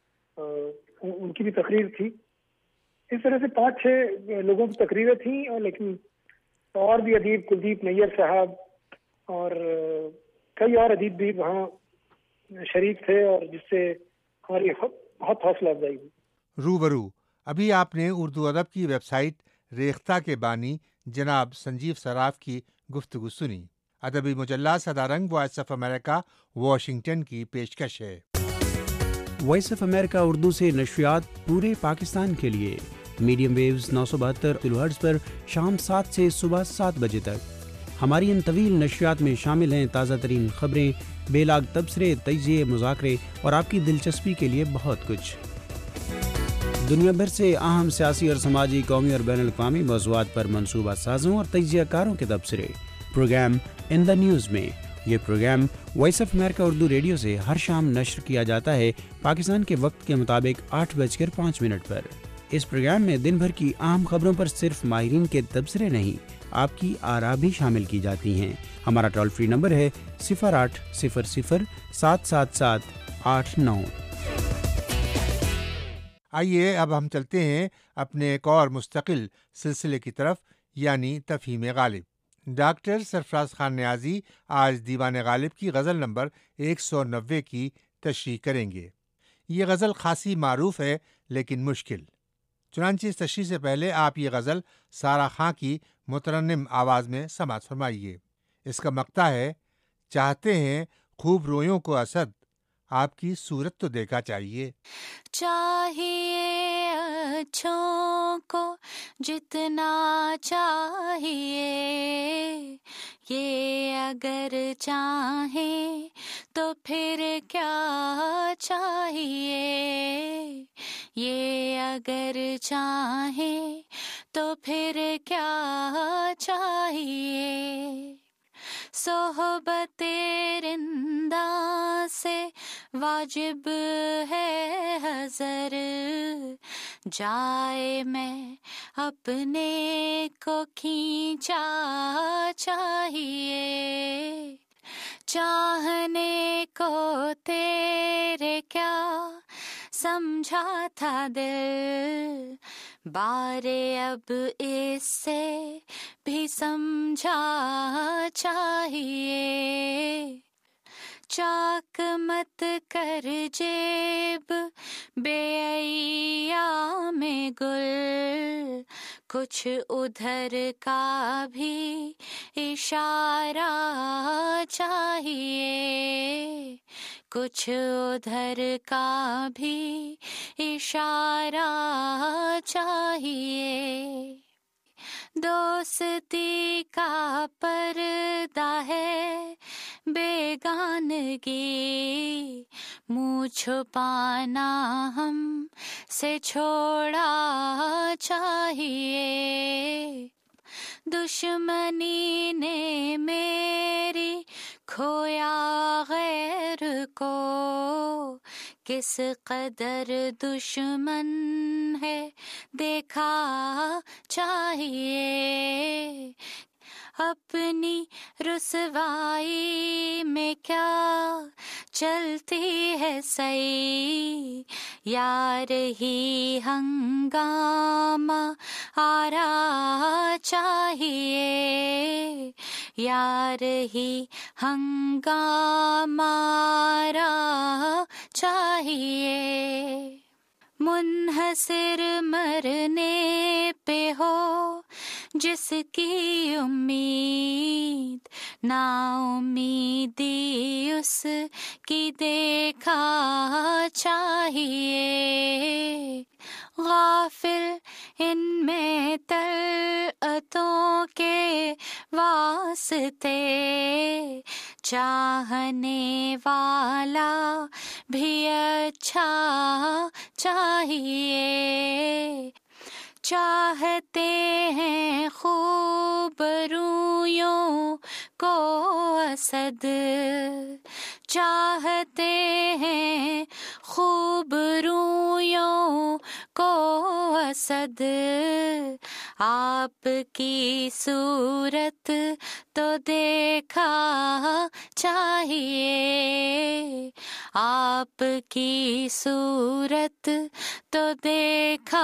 S4: ان کی بھی تقریر تھی. اس طرح سے پانچ چھ لوگوں کی تقریریں تھیں. اور لیکن اور بھی ادیب کلدیپ نیر صاحب اور کئی اور ادیب بھی وہاں شریک تھے، اور جس سے ہماری بہت حوصلہ افزائی ہوئی.
S3: روبرو ابھی آپ نے اردو ادب کی ویب سائٹ ریختہ کے بانی جناب سنجیو سراف کی گفتگو سنی. ادبی مجلہ سدا رنگ وائس آف امریکہ واشنگٹن کی پیشکش ہے.
S8: وائس آف امریکہ اردو سے نشریات پورے پاکستان کے لیے میڈیم ویوز نو سو بہتر کلو ہرٹز پر شام سات سے صبح سات بجے تک. ہماری ان طویل نشریات میں شامل ہیں تازہ ترین خبریں، بے لاگ تبصرے، تجزیے، مذاکرے اور آپ کی دلچسپی کے لیے بہت کچھ. دنیا بھر سے اہم سیاسی اور سماجی، قومی اور بین الاقوامی موضوعات پر منصوبہ سازوں اور تجزیہ کاروں کے تبصرے. پروگرام ان دا نیوز میں. یہ program Voice of America Urdu radio سے ہر شام نشر کیا جاتا ہے پاکستان کے وقت کے مطابق آٹھ بج کر پانچ منٹ پر. اس پروگرام میں دن بھر کی اہم خبروں پر صرف ماہرین کے تبصرے نہیں، آپ کی آراء بھی شامل کی جاتی ہیں. ہمارا ٹول فری نمبر ہے صفر آٹھ صفر صفر سات سات سات آٹھ نو.
S3: آئیے اب ہم چلتے ہیں اپنے ایک اور مستقل سلسلے کی طرف، یعنی تفہیم غالب. ڈاکٹر سرفراز خان نیازی آج دیوان غالب کی غزل نمبر ایک سو نوے کی تشریح کریں گے. یہ غزل خاصی معروف ہے لیکن مشکل. چنانچہ اس تشریح سے پہلے آپ یہ غزل سارا خاں کی مترنم آواز میں سماعت فرمائیے. اس کا مقطع ہے: چاہتے ہیں خوب رویوں کو اسد، آپ کی صورت تو دیکھا چاہیے.
S9: چاہیے اچھوں کو جتنا چاہیے، یہ اگر چاہیں تو پھر کیا چاہیے، یہ اگر چاہیں تو پھر کیا چاہیے. صحبت رندہ سے واجب ہے حذر، جائے میں اپنے کو کھینچا چاہیے. چاہنے کو تیرے کیا سمجھا تھا دل، بارے اب اس سے بھی سمجھا چاہیے. چاک مت کر جیب بے ایام گل، کچھ ادھر کا بھی اشارہ چاہیے، کچھ ادھر کا بھی اشارہ چاہیے. دوستی کا پردہ ہے बेगानगी, मुँह छुपाना हम से छोड़ा चाहिए। दुश्मनी ने मेरी खोया गैर को, किस कदर दुश्मन है देखा चाहिए। अपनी रुसवाई में क्या चलती है सही, यार ही हंगामा आ रहा चाहिए, यार ही हंगामा आ रहा चाहिए। मुनहसिर मरने पे हो जिसकी उम्मीद, ना उम्मीदी उसकी देखा चाहिए। गाफिल इनमें तलअतों के वास्ते, चाहने वाला भी अच्छा चाहिए। चाहते हैं खूब रूयों को असद, चाहते हैं खूब रूयों को असद, आपकी सूरत तो देखा चाहिए, आपकी सूरत तो देखा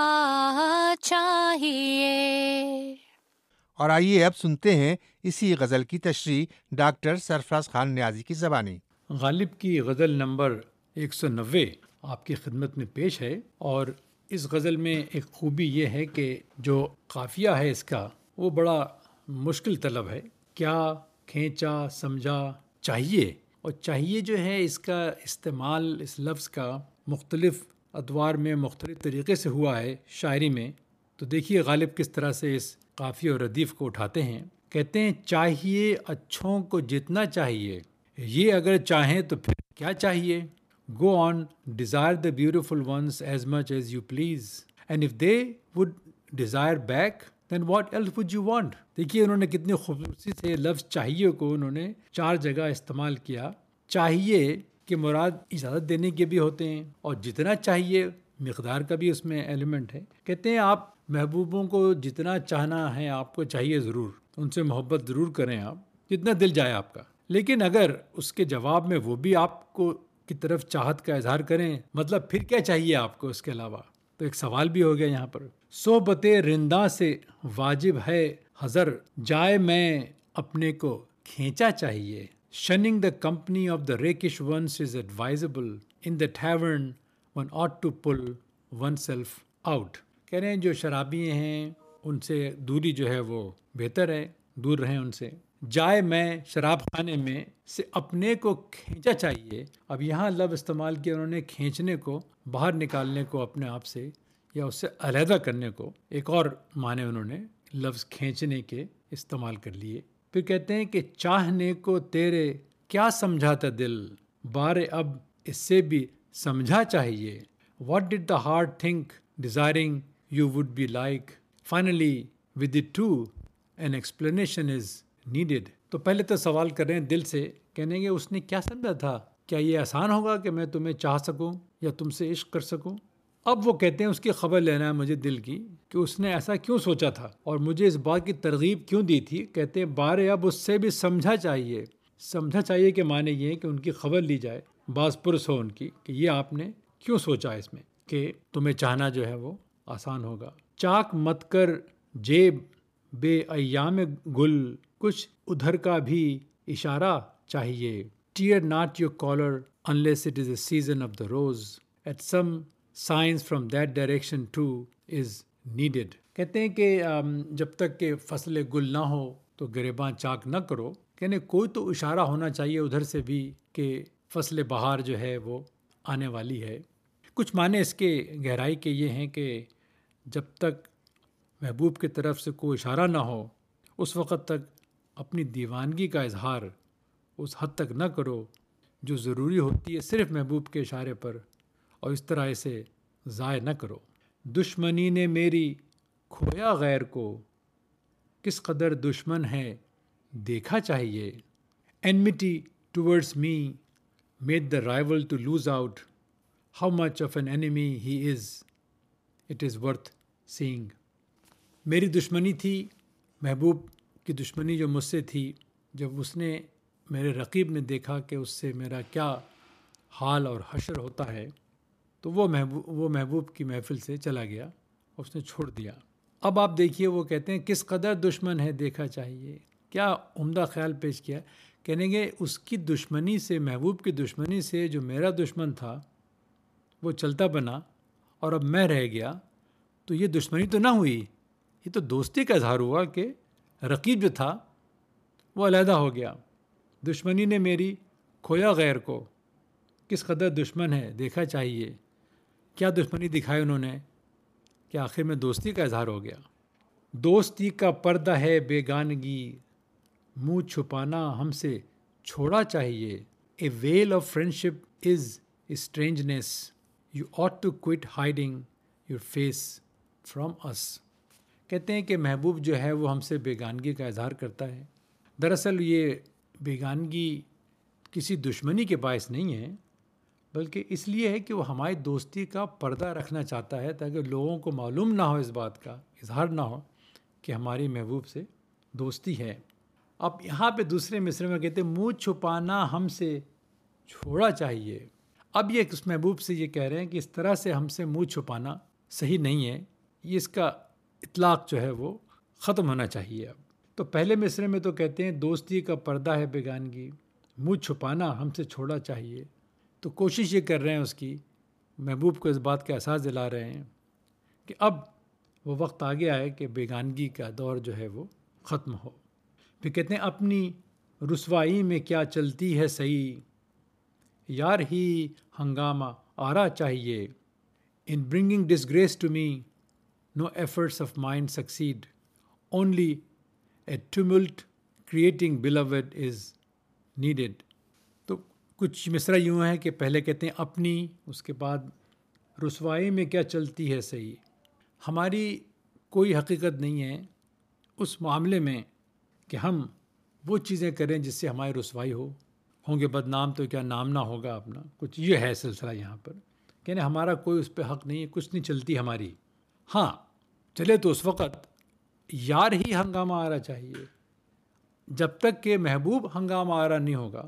S9: चाहिए।
S3: और आइए अब सुनते हैं इसी गज़ल की तशरीह डॉक्टर सरफराज खान नियाज़ी की ज़बानी।
S5: गालिब की गज़ल नंबर एक सौ नब्बे आपकी खिदमत में पेश है। और इस गज़ल में एक खूबी ये है कि जो काफ़िया है इसका वो बड़ा मुश्किल तलब है। क्या खींचा समझा चाहिए, और चाहिए जो है इसका इस्तेमाल इस लफ्ज़ का मुख्तलिफ़ अदवार में मुख्तलिफ़ तरीक़े से हुआ है शायरी में। तो देखिए गालिब किस तरह से इस काफ़ी और रदीफ़ को उठाते हैं। कहते हैं चाहिए अच्छों को जितना चाहिए, ये अगर चाहें तो फिर क्या चाहिए। Go on desire the beautiful ones as much as you please, and if they would desire back then what else would you want. देखिए उन्होंने कितनी खूबसूरती से लफ्ज़ चाहिए को उन्होंने चार जगह इस्तेमाल किया। चाहिए कि मुराद इजाज़त देने के भी होते हैं, और जितना चाहिए मिक़दार का भी उसमें एलिमेंट है। कहते हैं आप महबूबों को जितना चाहना है आपको चाहिए ज़रूर, उनसे मोहब्बत ज़रूर करें आप, जितना दिल जाए आपका, लेकिन अगर उसके जवाब में वो भी आपको की तरफ चाहत का इजहार करें, मतलब फिर क्या चाहिए आपको उसके अलावा। तो एक सवाल भी हो गया यहाँ पर। सोबते रिंदा से वाजिब है हज़र, जाए मैं अपने को खींचा चाहिए। Shunning the company of the rakish ones is advisable, in the tavern one ought to pull oneself out. कह रहे हैं जो शराबी हैं उनसे दूरी जो है वो बेहतर है, दूर रहें उनसे। जाए मैं शराब खाने में से अपने को खींचा चाहिए। अब यहाँ लफ्ज़ इस्तेमाल किया उन्होंने खींचने को, बाहर निकालने को अपने आप से या उससे अलहदा करने को। एक और माने उन्होंने लफ्ज़ खींचने के इस्तेमाल कर लिए। फिर कहते हैं कि चाहने को तेरे क्या समझाता दिल, बारे अब इससे भी समझा चाहिए। What did the heart think desiring you would be like? Finally, with it too, an explanation is needed. तो पहले तो सवाल कर रहे हैं दिल से, कहने के उसने क्या समझा था, क्या ये आसान होगा कि मैं तुम्हें चाह सकूं या तुमसे इश्क कर सकूं। अब वो कहते हैं उसकी खबर लेना है मुझे दिल की कि उसने ऐसा क्यों सोचा था और मुझे इस बात की तरगीब क्यों दी थी। कहते हैं बारे अब उससे भी समझा चाहिए। समझा चाहिए के माने ये है कि उनकी खबर ली जाए, बास पुरस हो उनकी कि ये आपने क्यों सोचा इसमें कि तुम्हें चाहना जो है वो आसान होगा। चाक मत कर जेब बे अय्याम गुल, कुछ उधर का भी इशारा चाहिए। Tear not your collar unless it is a season of the rose, at some science from that direction to is needed. कहते हैं कि जब तक के फसल गुल ना हो तो गिरेबां चाक न करो। कहने कोई तो इशारा होना चाहिए उधर से भी कि फसल बहार जो है वो आने वाली है। कुछ माने इसके गहराई के ये हैं कि जब तक महबूब की तरफ से कोई इशारा ना हो उस वक़्त तक अपनी दीवानगी का इजहार اس حد تک نہ کرو جو ضروری ہوتی ہے صرف محبوب کے اشارے پر، اور اس طرح اسے ضائع نہ کرو۔ دشمنی نے میری کھویا غیر کو، کس قدر دشمن ہے دیکھا چاہیے۔ Enmity towards me made the rival to lose out. How much of an enemy he is, it is worth seeing. میری دشمنی تھی، محبوب کی دشمنی جو مجھ سے تھی، جب اس نے میرے رقیب نے دیکھا کہ اس سے میرا کیا حال اور حشر ہوتا ہے، تو وہ محبوب وہ محبوب کی محفل سے چلا گیا، اس نے چھوڑ دیا۔ اب آپ دیکھیے وہ کہتے ہیں کس قدر دشمن ہے دیکھا چاہیے، کیا عمدہ خیال پیش کیا، کہنے گے اس کی دشمنی سے، محبوب کی دشمنی سے جو میرا دشمن تھا وہ چلتا بنا اور اب میں رہ گیا، تو یہ دشمنی تو نہ ہوئی، یہ تو دوستی کا اظہار ہوا کہ رقیب جو تھا وہ علیحدہ ہو گیا۔ دشمنی نے میری کھویا غیر کو، کس قدر دشمن ہے دیکھا چاہیے۔ کیا دشمنی دکھائی انہوں نے کہ آخر میں دوستی کا اظہار ہو گیا۔ دوستی کا پردہ ہے بیگانگی، منہ چھپانا ہم سے چھوڑا چاہیے۔ A veil of friendship is strangeness, you ought to quit hiding your face from us۔ کہتے ہیں کہ محبوب جو ہے وہ ہم سے بیگانگی کا اظہار کرتا ہے۔ دراصل یہ بیگانگی کسی دشمنی کے باعث نہیں ہے، بلکہ اس لیے ہے کہ وہ ہماری دوستی کا پردہ رکھنا چاہتا ہے تاکہ لوگوں کو معلوم نہ ہو، اس بات کا اظہار نہ ہو کہ ہماری محبوب سے دوستی ہے۔ اب یہاں پہ دوسرے مصرعے میں کہتے ہیں منہ چھپانا ہم سے چھوڑا چاہیے۔ اب یہ اس محبوب سے یہ کہہ رہے ہیں کہ اس طرح سے ہم سے منہ چھپانا صحیح نہیں ہے، یہ اس کا اطلاق جو ہے وہ ختم ہونا چاہیے۔ اب تو پہلے مصرعے میں تو کہتے ہیں دوستی کا پردہ ہے بیگانگی، منہ چھپانا ہم سے چھوڑا چاہیے، تو کوشش یہ کر رہے ہیں اس کی، محبوب کو اس بات کا احساس دلا رہے ہیں کہ اب وہ وقت آ گیا ہے کہ بیگانگی کا دور جو ہے وہ ختم ہو۔ پھر کہتے ہیں اپنی رسوائی میں کیا چلتی ہے صحیح، یار ہی ہنگامہ آرا چاہیے۔ In bringing disgrace to me no efforts of mind succeed, only a tumult creating blood is needed. تو کچھ مصرع یوں ہیں کہ پہلے کہتے ہیں اپنی، اس کے بعد رسوائی میں کیا چلتی ہے صحیح۔ ہماری کوئی حقیقت نہیں ہے اس معاملے میں کہ ہم وہ چیزیں کریں جس سے ہماری رسوائی ہو، ہوں گے بدنام تو کیا نام نہ ہوگا اپنا، کچھ یہ ہے سلسلہ یہاں پر، کہنے ہمارا کوئی اس پہ حق نہیں ہے، کچھ نہیں چلتی ہماری۔ ہاں چلے تو اس وقت یار ہی ہنگامہ آرا چاہیے، جب تک کہ محبوب ہنگامہ آرا نہیں ہوگا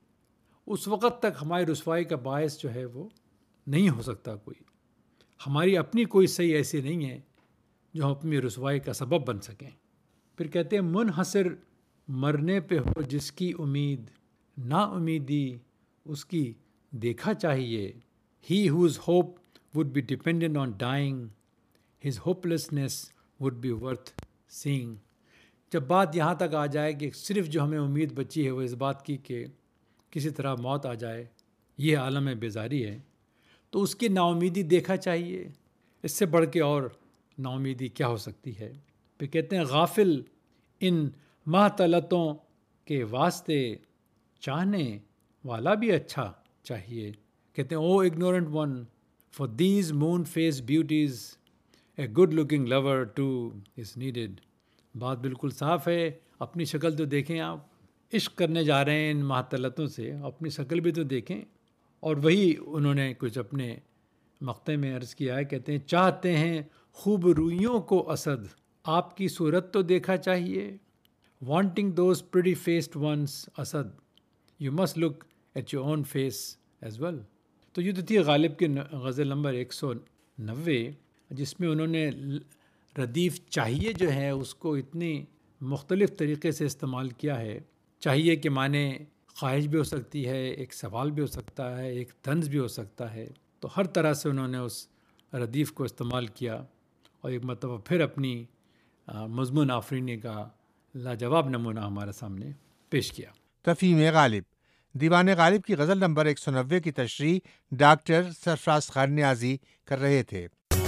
S5: اس وقت تک ہماری رسوائی کا باعث جو ہے وہ نہیں ہو سکتا کوئی۔ ہماری اپنی کوئی صحیح ایسی نہیں ہے جو ہم اپنی رسوائی کا سبب بن سکیں۔ پھر کہتے ہیں منحصر مرنے پہ ہو جس کی امید، نا امیدی اس کی دیکھا چاہیے۔ ہی whose hope would be dependent on dying, his hopelessness would be worth seeing۔ جب بات یہاں تک آ جائے کہ صرف جو ہمیں امید بچی ہے وہ اس بات کی کہ کسی طرح موت آ جائے، یہ عالم بیزاری ہے، تو اس کی نا امیدی دیکھا چاہیے۔ اس سے بڑھ کے اور نا امیدی کیا ہو سکتی ہے۔ پھر کہتے ہیں غافل ان معطلتوں کے واسطے چاہنے والا بھی اچھا چاہیے۔ کہتے ہیں O ignorant one for these moon face beauties a good looking lover too is needed. بات بالکل صاف ہے، اپنی شکل تو دیکھیں، آپ عشق کرنے جا رہے ہیں ان معطلتوں سے، اپنی شکل بھی تو دیکھیں۔ اور وہی انہوں نے کچھ اپنے مقطع میں عرض کیا ہے، کہتے ہیں چاہتے ہیں خوب رویوں کو اسد، آپ کی صورت تو دیکھا چاہیے۔ Wanting those pretty faced ones Asad, you must look at your own face as well. تو یہ تو تھی غالب کی غزل نمبر ایک سو نوے، جس میں انہوں نے ردیف چاہیے جو ہے اس کو اتنی مختلف طریقے سے استعمال کیا ہے۔ چاہیے کہ معنی خواہش بھی ہو سکتی ہے، ایک سوال بھی ہو سکتا ہے، ایک طنز بھی ہو سکتا ہے، تو ہر طرح سے انہوں نے اس ردیف کو استعمال کیا اور ایک مرتبہ پھر اپنی مضمون آفرینی کا لاجواب نمونہ ہمارے سامنے پیش کیا۔
S3: تفہیم غالب، دیوان غالب کی غزل نمبر ایک سو نوے کی تشریح ڈاکٹر سرفراز خان نیازی کر رہے تھے۔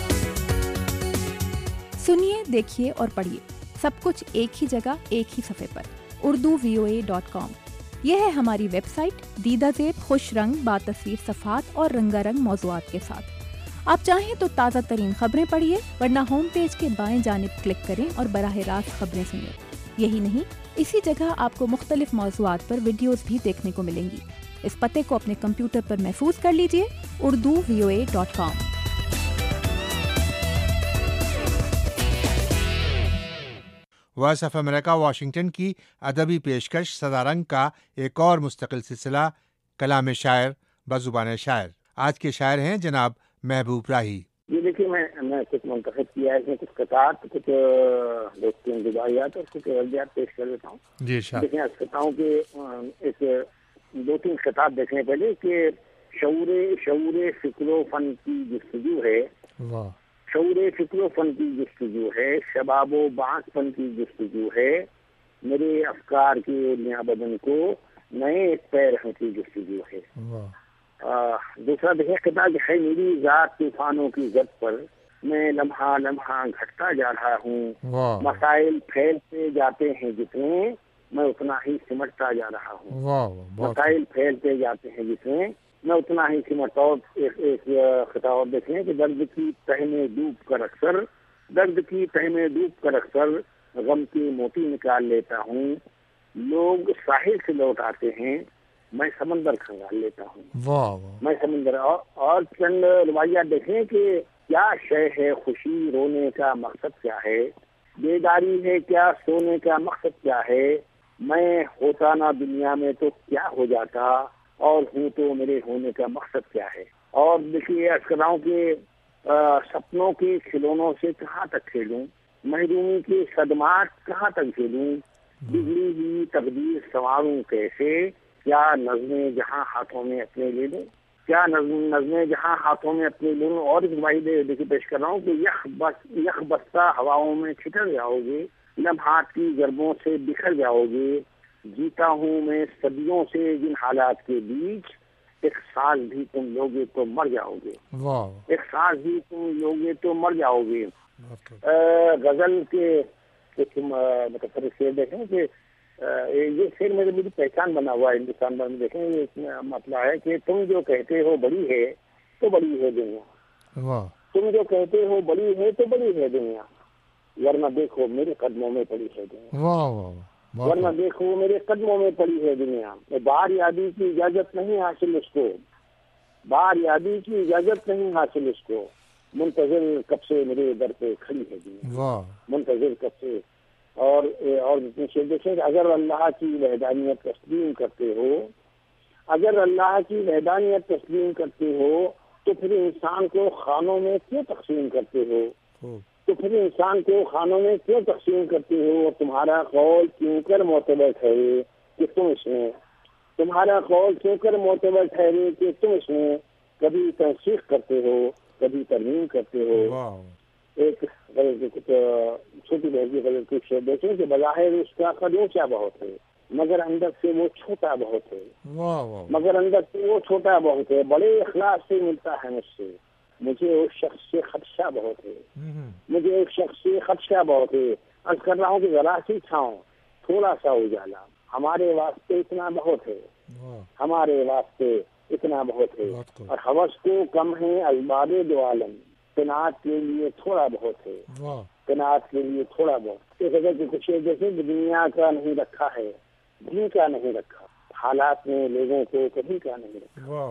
S10: سنیے، دیکھیے اور پڑھیے سب کچھ ایک ہی جگہ، ایک ہی صفحے پر، Urdu V O A dot کام۔ یہ ہے ہماری ویب سائٹ دیدہ زیب خوش رنگ با تصویر صفحات اور رنگا رنگ موضوعات کے ساتھ۔ آپ چاہیں تو تازہ ترین خبریں پڑھیے، ورنہ ہوم پیج کے بائیں جانب کلک کریں اور براہ راست خبریں سنیں۔ یہی نہیں، اسی جگہ آپ کو مختلف موضوعات پر ویڈیوز بھی دیکھنے کو ملیں گی۔ اس پتے کو اپنے کمپیوٹر پر محفوظ کر لیجئے، Urdu V O A dot com.
S3: Voice of America Washington کی ادبی پیشکش سدا رنگ کا ایک اور مستقل سلسلہ کلام شاعر بزبان شاعر۔ آج کے شاعر ہیں جناب محبوب راہی۔
S6: یہ دیکھیے میں میں کچھ منتخب کیا ہے، اس میں کچھ قطعات، کچھ دوستوں دعائیات اور کچھ غزلیات پیش کر دیتا ہوں۔
S3: جی شاعر
S6: دیکھیں عرض کرتا ہوں کہ ایک دو تین خطاب دیکھنے پہلے کہ شعور شعور فکر و فن کی جستجو ہے،
S3: واہ،
S6: شعور فکر و فن کی جستجو ہے، شباب و بانس فن کی جستجو ہے، میرے افکار کے نیا بدن کو نئے پیر کی جستجو ہے۔
S3: واہ،
S6: دوسرا دیکھیں خطاب ہے، میری ذات طوفانوں کی زد پر میں لمحہ لمحہ گھٹتا جا رہا ہوں،
S3: واہ،
S6: مسائل پھیلتے جاتے ہیں جتنے میں اتنا ہی سمٹتا جا رہا ہوں،
S3: واہ، بہت
S6: مسائل پھیلتے جاتے ہیں جتنے میں اتنا ہی سمٹتا۔ اور ایک ایک خطاب اور دیکھیں کہ درد کی تہ میں ڈوب کر اکثر درد کی تہ میں ڈوب کر اکثر غم کی موتی نکال لیتا ہوں، لوگ ساحل سے لوٹ آتے ہیں، میں سمندر کھنگال لیتا ہوں،
S3: واہ، واہ،
S6: میں سمندر۔ اور چند روایات دیکھیں کہ کیا شے ہے خوشی، رونے کا مقصد کیا ہے، بیداری ہے کیا، سونے کا مقصد کیا ہے، میں ہوتا نہ دنیا میں تو کیا ہو جاتا، اور ہوں تو میرے ہونے کا مقصد کیا ہے۔ اور دیکھیے عرض کر رہا ہوں کہ سپنوں کے کھلونوں سے کہاں تک کھیلوں، محرومی کے صدمات کہاں تک جھیلوں، بگڑی ہوئی تقدیر سنواروں کیسے، کیا نظمیں جہاں ہاتھوں میں اپنے لے لوں، کیا نظم نظمیں جہاں ہاتھوں میں اپنے لے لوں۔ اور ایک واحد دیکھیے پیش کر رہا ہوں کہ یخ بس یخ بستہ ہواؤں میں چھٹر جاؤ گے، لمحات کی ضربوں سے بکھر جاؤ گے، جیتا ہوں میں صدیوں سے جن حالات کے بیچ، ایک سانس بھی تم لوگے تو مر جاؤ گے،
S3: واہ،
S6: ایک سانس بھی تم لوگے تو مر جاؤ گے۔
S3: بہت
S6: غزل کے کچھ مطلب شعر دیکھیں کہ یہ شعر میرے میری پہچان بنا ہوا ہے ہندوستان بھر میں۔ دیکھیں یہ مطلب ہے کہ تم جو کہتے ہو بڑی ہے تو بڑی ہے دنیا،
S3: واہ،
S6: تم جو کہتے ہو بڑی ہے تو بڑی ہے دنیا، ورنہ دیکھو میرے قدموں میں پڑی ہے دنیا،
S3: واہ، واہ، بہت
S6: ورنہ دیکھو میرے قدموں میں پڑی ہے دنیا۔ بار یادی کی اجازت نہیں حاصل اس کو، بار یادی کی اجازت نہیں حاصل اس کو، منتظر کب سے میرے در پہ کھڑی ہے دنیا،
S3: واہ،
S6: منتظر کب سے۔ اور اور جتنے شعر دیکھیں کہ اگر اللہ کی وحدانیت تسلیم کرتے ہو، اگر اللہ کی وحدانیت تسلیم کرتے ہو تو پھر انسان کو خانوں میں کیوں تقسیم کرتے ہو، تو پھر انسان کو خانوں میں کیوں تقسیم کرتے ہو، اور تمہارا قول کیوں کر معتبر ٹھہرے کہ تم اس میں تمہارا قول کیوں کر معتبر ٹھہرے کہ تم اس میں کبھی تنسیخ کرتے ہو کبھی ترمیم کرتے ہو۔
S3: واہ،
S6: ایک غزل کی کچھ چھوٹی بہت غزل کی شعر دیکھیں کہ بظاہر اس کا قد اونچا بہت ہے مگر اندر سے وہ چھوٹا بہت ہے،
S3: واہ، واہ،
S6: مگر اندر سے وہ چھوٹا بہت ہے، بڑے اخلاص سے ملتا ہے مجھ سے، مجھے اس شخص سے خدشہ بہت ہے، مجھے ایک شخص سے خدشہ بہت ہے۔ عرض کر رہا ہوں کہ ذرا سی چھاؤں تھوڑا سا اجالا، ہمارے واسطے اتنا بہت ہے، ہمارے واسطے اتنا بہت ہے، اور ہوس کو کم ہے اسباب دو عالم، قناعت کے لیے تھوڑا بہت ہے، قناعت کے لیے تھوڑا بہت۔ ایک اگر کچھ دیکھیں کہ دنیا کا نہیں رکھا ہے، دین کا نہیں رکھا، حالات نے لوگوں کو کہیں کا نہیں رکھا،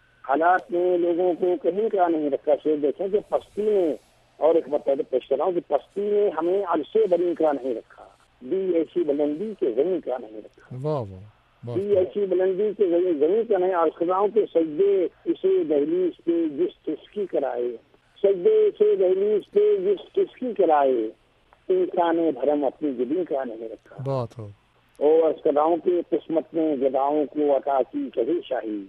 S6: حالات نے لوگوں کو کہیں کا نہیں رکھا۔ شعر دیکھیں کہ پستی نے، اور ایک مرتبہ پیش کر رہا ہوں کہ پستی نے ہمیں عرصے بنی کا نہیں رکھا، دی ایسی بلندی کے زمین کا نہیں رکھا، دی ایسی بلندی کے زمین کا نہیں۔ اور خداؤں کے سجدے اسے دہلیز پہ جس چسکی کرائے، سجدے اسے دہلیز پہ جس چسکی کرائے، انسان بھرم اپنی جبین کا نہیں رکھا۔
S3: بہت ہو
S6: اور خداؤں کی قسمت نے گداؤں کو عطا کی کبھی شاہی،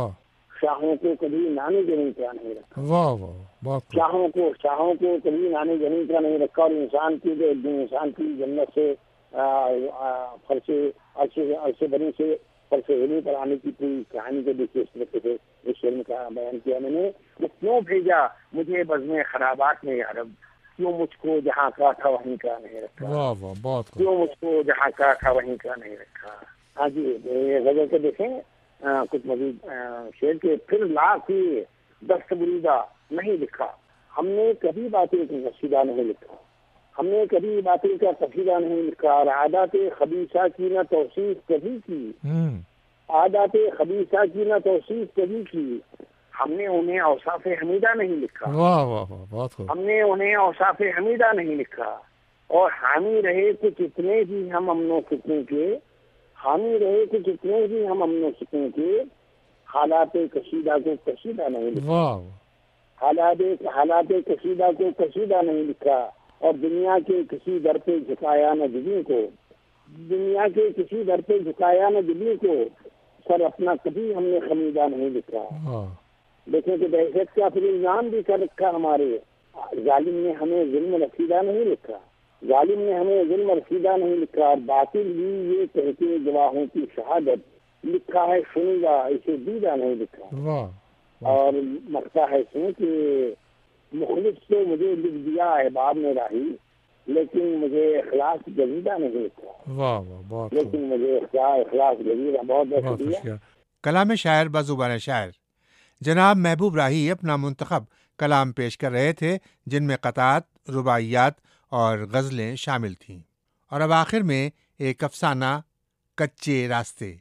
S6: شاہوں کو کبھی نانی زمین کا نہیں رکھا،
S3: واہ، واہ، بہت
S6: شاہوں کو شاہوں کو کبھی نانی زمین کا نہیں رکھا۔ اور انسان کی جو انسان کی جنت سے فرش عرصے بنی سے فرش علمی پر آنے کی پوری کہانی کو دیکھیے اس طریقے سے اس شعر کا بیان کیا میں نے کہ کیوں بھیجا مجھے بزم خرابات میں یا رب، کیوں مجھ کو جہاں کا تھا وہیں کا نہیں رکھا،
S3: واہ، واہ، بہت
S6: کیوں مجھ کو جہاں کا تھا وہیں کا نہیں رکھا۔ ہاں جی غزل کے دیکھیں کچھ مزید شعر کے پھر لا کے دست بریدہ نہیں لکھا، ہم نے کبھی باطل کا قصیدہ نہیں لکھا، ہم نے کبھی باطل کا قصیدہ نہیں لکھا، اور عادات خبیثہ کی نہ توصیف کبھی کی، عادات خبیثہ کی نہ توصیف کبھی کی، ہم نے انہیں اوصاف حمیدہ نہیں لکھا،
S3: واہ واہ واہ بہت خوب،
S6: ہم نے انہیں اوصاف حمیدہ نہیں لکھا، اور حامی رہے کچھ اتنے بھی ہم امن و سکون کے، حامی رہے کچھ اتنے بھی ہم امن و سکون کے، حالات کشیدہ کو کشیدہ نہیں لکھا،
S3: واہ
S6: حالات حالات کشیدہ کو کشیدہ نہیں لکھا، اور دنیا کے کسی در پہ جھکایا نہ دلی کو، دنیا کے کسی در پہ جھکایا نہ دلی کو، سر اپنا کبھی ہم نے خمیدہ نہیں لکھا۔ دیکھیں کہ دہشت کا پھر الزام بھی کر رکھا ہمارے، ظالم نے ہمیں ظلم رسیدہ نہیں لکھا، ظالم نے ہمیں ظلم رسیدہ نہیں لکھا، اور باطل بھی یہ کہتے گواہوں کی شہادت لکھا ہے سنیدہ اسے دیدہ نہیں لکھا، اور مقطع ہے سن کہ مخلص تو مجھے لکھ دیا احباب نے راہی، لیکن مجھے اخلاص جدیدہ نہیں لکھا،
S3: واہ واہ بہت
S6: لیکن مجھے اخلاص جدیدہ۔ بہت بہت شکریہ۔
S3: کلام شاعر بزبان شاعر جناب محبوب راہی اپنا منتخب کلام پیش کر رہے تھے، جن میں قطعات، رباعیات اور غزلیں شامل تھیں۔ اور اب آخر میں ایک افسانہ، کچے راستے،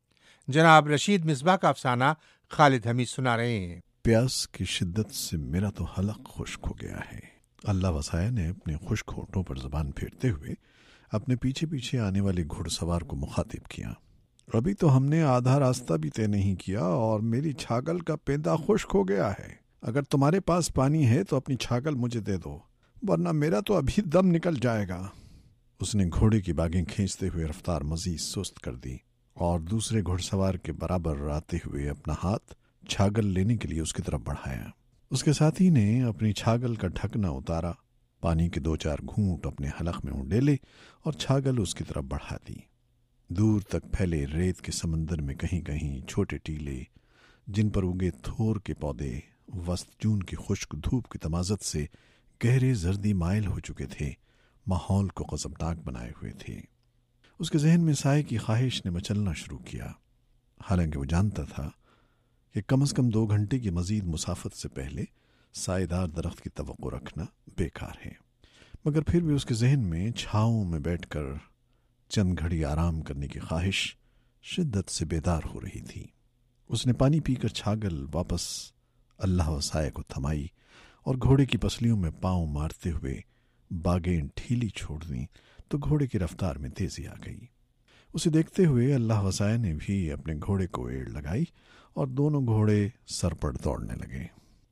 S3: جناب رشید مصباح کا افسانہ خالد حمید سنا رہے ہیں۔
S1: پیاس کی شدت سے میرا تو حلق خشک ہو گیا ہے۔ اللہ وسائے نے اپنے خشک ہونٹوں پر زبان پھیرتے ہوئے اپنے پیچھے پیچھے آنے والے گھڑ سوار کو مخاطب کیا۔ ابھی تو ہم نے آدھا راستہ بھی طے نہیں کیا اور میری چھاگل کا پیندا خشک ہو گیا ہے۔ اگر تمہارے پاس پانی ہے تو اپنی چھاگل مجھے دے دو، ورنہ میرا تو ابھی دم نکل جائے گا۔ اس نے گھوڑے کی باگیں کھینچتے ہوئے رفتار مزید سست کر دی اور دوسرے گھڑ سوار کے برابر آتے ہوئے اپنا ہاتھ چھاگل لینے کے لیے اس کی طرف بڑھایا۔ اس کے ساتھی نے اپنی چھاگل کا ڈھکنا اتارا، پانی کے دو چار گھونٹ اپنے حلق میں اونڈیلے اور چھاگل اس کی طرف بڑھا دی۔ دور تک پھیلے ریت کے سمندر میں کہیں کہیں چھوٹے ٹیلے، جن پر اگے تھور کے پودے وسط جون کی خشک دھوپ کی تمازت سے گہرے زردی مائل ہو چکے تھے، ماحول کو غضبناک بنائے ہوئے تھے۔ اس کے ذہن میں سائے کی خواہش نے مچلنا شروع کیا، حالانکہ وہ جانتا تھا کہ کم از کم دو گھنٹے کی مزید مسافت سے پہلے سائے دار درخت کی توقع رکھنا بیکار ہے، مگر پھر بھی اس کے ذہن میں چھاؤں میں بیٹھ کر چند گھڑی آرام کرنے کی خواہش شدت سے بیدار ہو رہی تھی۔ اس نے پانی پی کر چھاگل واپس اللہ و سائے کو تھمائی اور گھوڑے کی پسلیوں میں پاؤں مارتے ہوئے باگیں ڈھیلی چھوڑ دیں تو گھوڑے کی رفتار میں تیزی آ گئی۔ اسے دیکھتے ہوئے اللہ و سائے نے بھی اپنے گھوڑے کو ایڑ لگائی اور دونوں گھوڑے سر پر دوڑنے لگے۔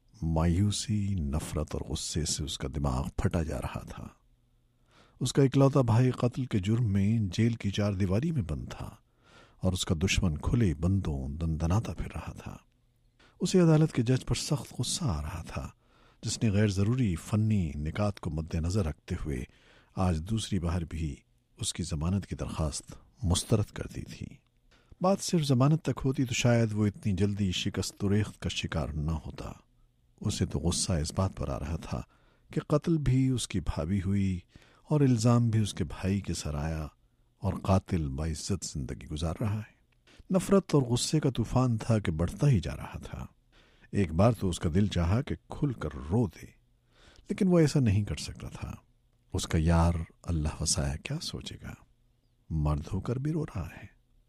S1: مایوسی، نفرت اور غصے سے اس کا دماغ پھٹا جا رہا تھا۔ اس کا اکلوتا بھائی قتل کے جرم میں جیل کی چار دیواری میں بند تھا اور اس کا دشمن کھلے بندوں دندناتا پھر رہا تھا۔ اسے عدالت کے جج پر سخت غصہ آ رہا تھا، جس نے غیر ضروری فنی نکات کو مد نظر رکھتے ہوئے آج دوسری بار بھی اس کی ضمانت کی درخواست مسترد کر دی تھی۔ بات صرف ضمانت تک ہوتی تو شاید وہ اتنی جلدی شکست و ریخت کا شکار نہ ہوتا۔ اسے تو غصہ اس بات پر آ رہا تھا کہ قتل بھی اس کی بھابھی ہوئی اور الزام بھی اس کے بھائی کے سر آیا اور قاتل باعزت زندگی گزار رہا ہے۔ نفرت اور غصے کا طوفان تھا کہ بڑھتا ہی جا رہا تھا۔ ایک بار تو اس کا دل چاہا کہ کھل کر رو دے، لیکن وہ ایسا نہیں کر سکتا تھا۔ اس کا یار اللہ وسائے کیا سوچے گا، مرد ہو کر بھی رو رہا ہے۔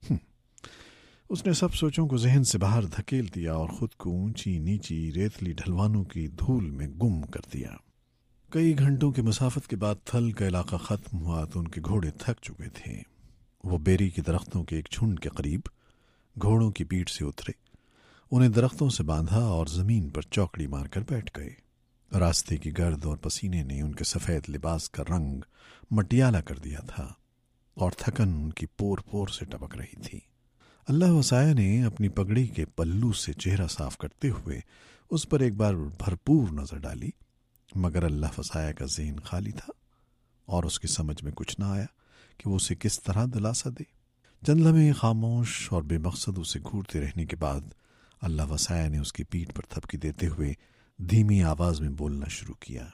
S1: اس نے سب سوچوں کو ذہن سے باہر دھکیل دیا اور خود کو اونچی نیچی ریتلی ڈھلوانوں کی دھول میں گم کر دیا۔ کئی گھنٹوں کے مسافت کے بعد تھل کا علاقہ ختم ہوا تو ان کے گھوڑے تھک چکے تھے۔ وہ بیری کے درختوں کے ایک جھنڈ کے قریب گھوڑوں کی پیٹھ سے اترے، انہیں درختوں سے باندھا اور زمین پر چوکڑی مار کر بیٹھ گئے۔ راستے کی گرد اور پسینے نے ان کے سفید لباس کا رنگ مٹیالہ کر دیا تھا اور تھکن ان کی پور پور سے ٹپک رہی تھی۔ اللہ وسائے نے اپنی پگڑی کے پلو سے چہرہ صاف کرتے ہوئے اس پر ایک بار بھرپور نظر ڈالی، مگر اللہ وسائے کا ذہن خالی تھا اور اس کی سمجھ میں کچھ نہ آیا کہ وہ اسے کس طرح دلاسا دے۔ چند لمحے خاموش اور بے مقصد اسے گھورتے رہنے کے بعد اللہ وسائے نے اس کی پیٹھ پر تھپکی دیتے ہوئے دھیمی آواز میں بولنا شروع کیا۔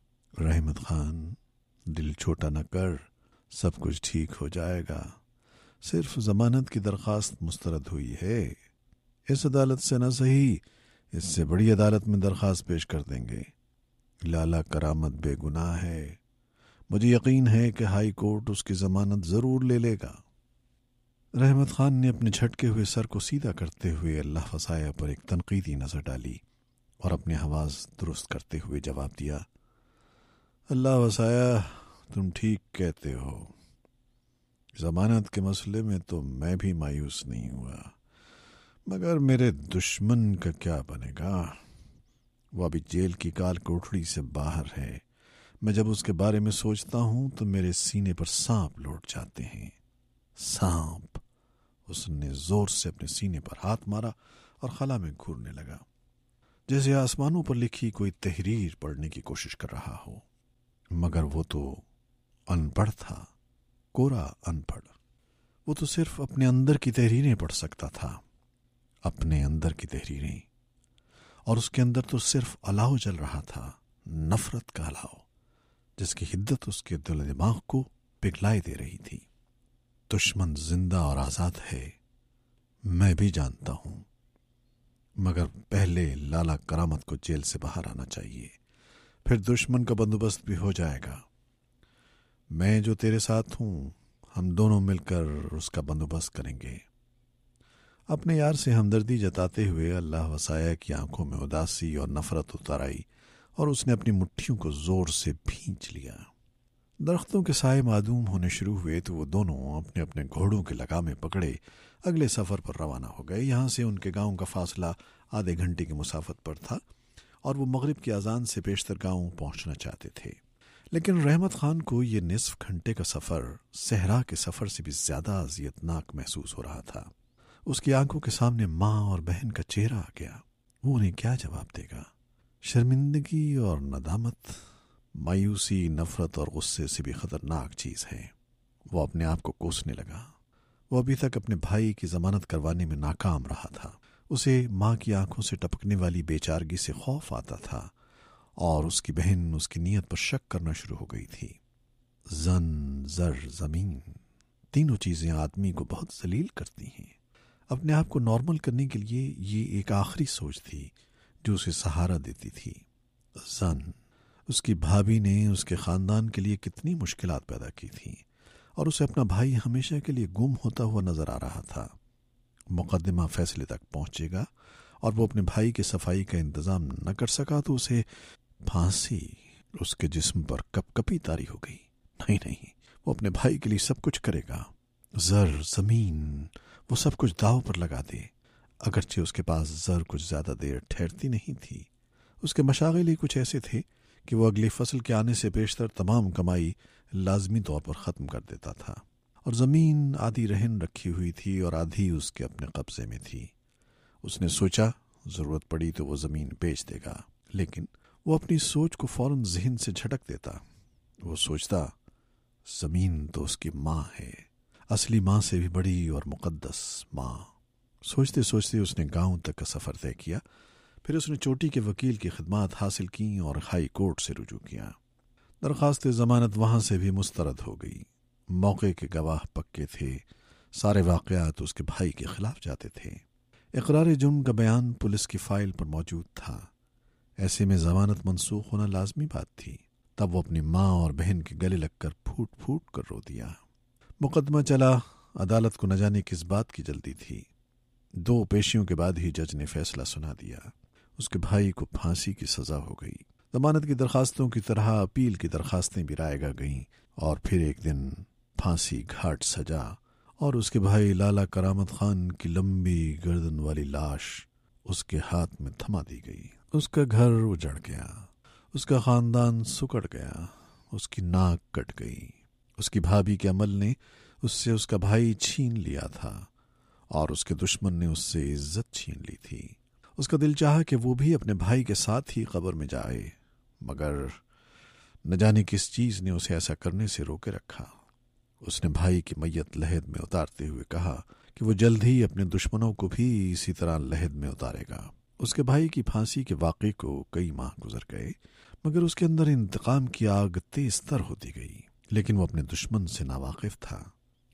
S1: رحمت خان، دل چھوٹا نہ کر، سب کچھ ٹھیک ہو جائے گا، صرف ضمانت کی درخواست مسترد ہوئی ہے. اس عدالت سے نہ صحیح اس سے بڑی عدالت میں درخواست پیش کر دیں گے. لالا کرامت بے گناہ ہے. مجھے یقین ہے کہ ہائی کورٹ اس کی ضمانت ضرور لے لے گا. رحمت خان نے اپنے جھٹکے ہوئے سر کو سیدھا کرتے ہوئے اللہ وسایہ پر ایک تنقیدی نظر ڈالی اور اپنے حواس درست کرتے ہوئے جواب دیا. اللہ وسایہ، تم ٹھیک کہتے ہو. ضمانت کے مسئلے میں تو میں بھی مایوس نہیں ہوا، مگر میرے دشمن کا کیا بنے گا؟ وہ ابھی جیل کی کال کوٹڑی سے باہر ہے. میں جب اس کے بارے میں سوچتا ہوں تو میرے سینے پر سانپ لوٹ جاتے ہیں. سانپ! اس نے زور سے اپنے سینے پر ہاتھ مارا اور خلا میں گھورنے لگا، جیسے آسمانوں پر لکھی کوئی تحریر پڑھنے کی کوشش کر رہا ہو. مگر وہ تو ان پڑھ تھا، کورا ان پڑھ. وہ تو صرف اپنے اندر کی تحریریں پڑھ سکتا تھا، اپنے اندر کی تحریریں. اور اس کے اندر تو صرف الاؤ جل رہا تھا، نفرت کا الاؤ، جس کی حدت اس کے دل و دماغ کو پگھلائے دے رہی تھی. دشمن زندہ اور آزاد ہے، میں بھی جانتا ہوں، مگر پہلے لالا کرامت کو جیل سے باہر آنا چاہیے، پھر دشمن کا بندوبست بھی ہو جائے گا. میں جو تیرے ساتھ ہوں، ہم دونوں مل کر اس کا بندوبست کریں گے. اپنے یار سے ہمدردی جتاتے ہوئے اللہ وسایہ کی آنکھوں میں اداسی اور نفرت اتر آئی اور اس نے اپنی مٹھیوں کو زور سے بھینچ لیا. درختوں کے سائے معدوم ہونے شروع ہوئے تو وہ دونوں اپنے اپنے گھوڑوں کے لگامیں پکڑے اگلے سفر پر روانہ ہو گئے. یہاں سے ان کے گاؤں کا فاصلہ آدھے گھنٹے کی مسافت پر تھا اور وہ مغرب کی اذان سے پیشتر گاؤں پہنچنا چاہتے تھے. لیکن رحمت خان کو یہ نصف گھنٹے کا سفر صحرا کے سفر سے بھی زیادہ اذیت ناک محسوس ہو رہا تھا. اس کی آنکھوں کے سامنے ماں اور بہن کا چہرہ آ گیا. وہ انہیں کیا جواب دے گا؟ شرمندگی اور ندامت، مایوسی، نفرت اور غصے سے بھی خطرناک چیز ہے. وہ اپنے آپ کو کوسنے لگا. وہ ابھی تک اپنے بھائی کی ضمانت کروانے میں ناکام رہا تھا. اسے ماں کی آنکھوں سے ٹپکنے والی بے چارگی سے خوف آتا تھا اور اس کی بہن اس کی نیت پر شک کرنا شروع ہو گئی تھی. زن، زر، زمین، تینوں چیزیں آدمی کو بہت ذلیل کرتی ہیں. اپنے آپ کو نارمل کرنے کے لیے یہ ایک آخری سوچ تھی جو اسے سہارا دیتی تھی. زن، اس کی بھابھی نے اس کے خاندان کے لیے کتنی مشکلات پیدا کی تھیں اور اسے اپنا بھائی ہمیشہ کے لیے گم ہوتا ہوا نظر آ رہا تھا. مقدمہ فیصلے تک پہنچے گا اور وہ اپنے بھائی کی صفائی کا انتظام نہ کر سکا تو اسے پھانسی اس کے جسم پر کپ کپی طاری ہو گئی. نہیں نہیں، وہ اپنے بھائی کے لیے سب کچھ کرے گا. زر، زمین، وہ سب کچھ داؤ پر لگا دے. اگرچہ اس کے پاس زر کچھ زیادہ دیر ٹھہرتی نہیں تھی. اس کے مشاغل ہی کچھ ایسے تھے کہ وہ اگلی فصل کے آنے سے بیشتر تمام کمائی لازمی طور پر ختم کر دیتا تھا. اور زمین آدھی رہن رکھی ہوئی تھی اور آدھی اس کے اپنے قبضے میں تھی. اس نے سوچا ضرورت پڑی تو وہ زمین بیچ دے گا، لیکن وہ اپنی سوچ کو فوراً ذہن سے جھٹک دیتا. وہ سوچتا زمین تو اس کی ماں ہے، اصلی ماں سے بھی بڑی اور مقدس ماں. سوچتے سوچتے اس نے گاؤں تک کا سفر طے کیا. پھر اس نے چوٹی کے وکیل کی خدمات حاصل کیں اور ہائی کورٹ سے رجوع کیا. درخواست ضمانت وہاں سے بھی مسترد ہو گئی. موقع کے گواہ پکے تھے. سارے واقعات اس کے بھائی کے خلاف جاتے تھے. اقرار جرم کا بیان پولیس کی فائل پر موجود تھا. ایسے میں ضمانت منسوخ ہونا لازمی بات تھی. تب وہ اپنی ماں اور بہن کے گلے لگ کر پھوٹ پھوٹ کر رو دیا. مقدمہ چلا. عدالت کو نہ جانے کس بات کی جلدی تھی. دو پیشیوں کے بعد ہی جج نے فیصلہ سنا دیا. اس کے بھائی کو پھانسی کی سزا ہو گئی. ضمانت کی درخواستوں کی طرح اپیل کی درخواستیں بھی رائے گا گئیں اور پھر ایک دن پھانسی گھاٹ سجا اور اس کے بھائی لالا کرامت خان کی لمبی گردن والی لاش اس کے ہاتھ میں تھما دی گئی. اس کا گھر اجڑ گیا. اس کا خاندان سکڑ گیا. اس کی ناک کٹ گئی. اس کی بھابھی کے عمل نے اس سے اس کا بھائی چھین لیا تھا اور اس کے دشمن نے اس سے عزت چھین لی تھی. اس کا دل چاہا کہ وہ بھی اپنے بھائی کے ساتھ ہی قبر میں جائے، مگر نہ جانے کس چیز نے اسے ایسا کرنے سے روکے رکھا. اس نے بھائی کی میت لحد میں اتارتے ہوئے کہا کہ وہ جلد ہی اپنے دشمنوں کو بھی اسی طرح لحد میں اتارے گا. اس کے بھائی کی پھانسی کے واقعے کو کئی ماہ گزر گئے، مگر اس کے اندر انتقام کی آگ تیز تر ہوتی گئی. لیکن وہ اپنے دشمن سے ناواقف تھا.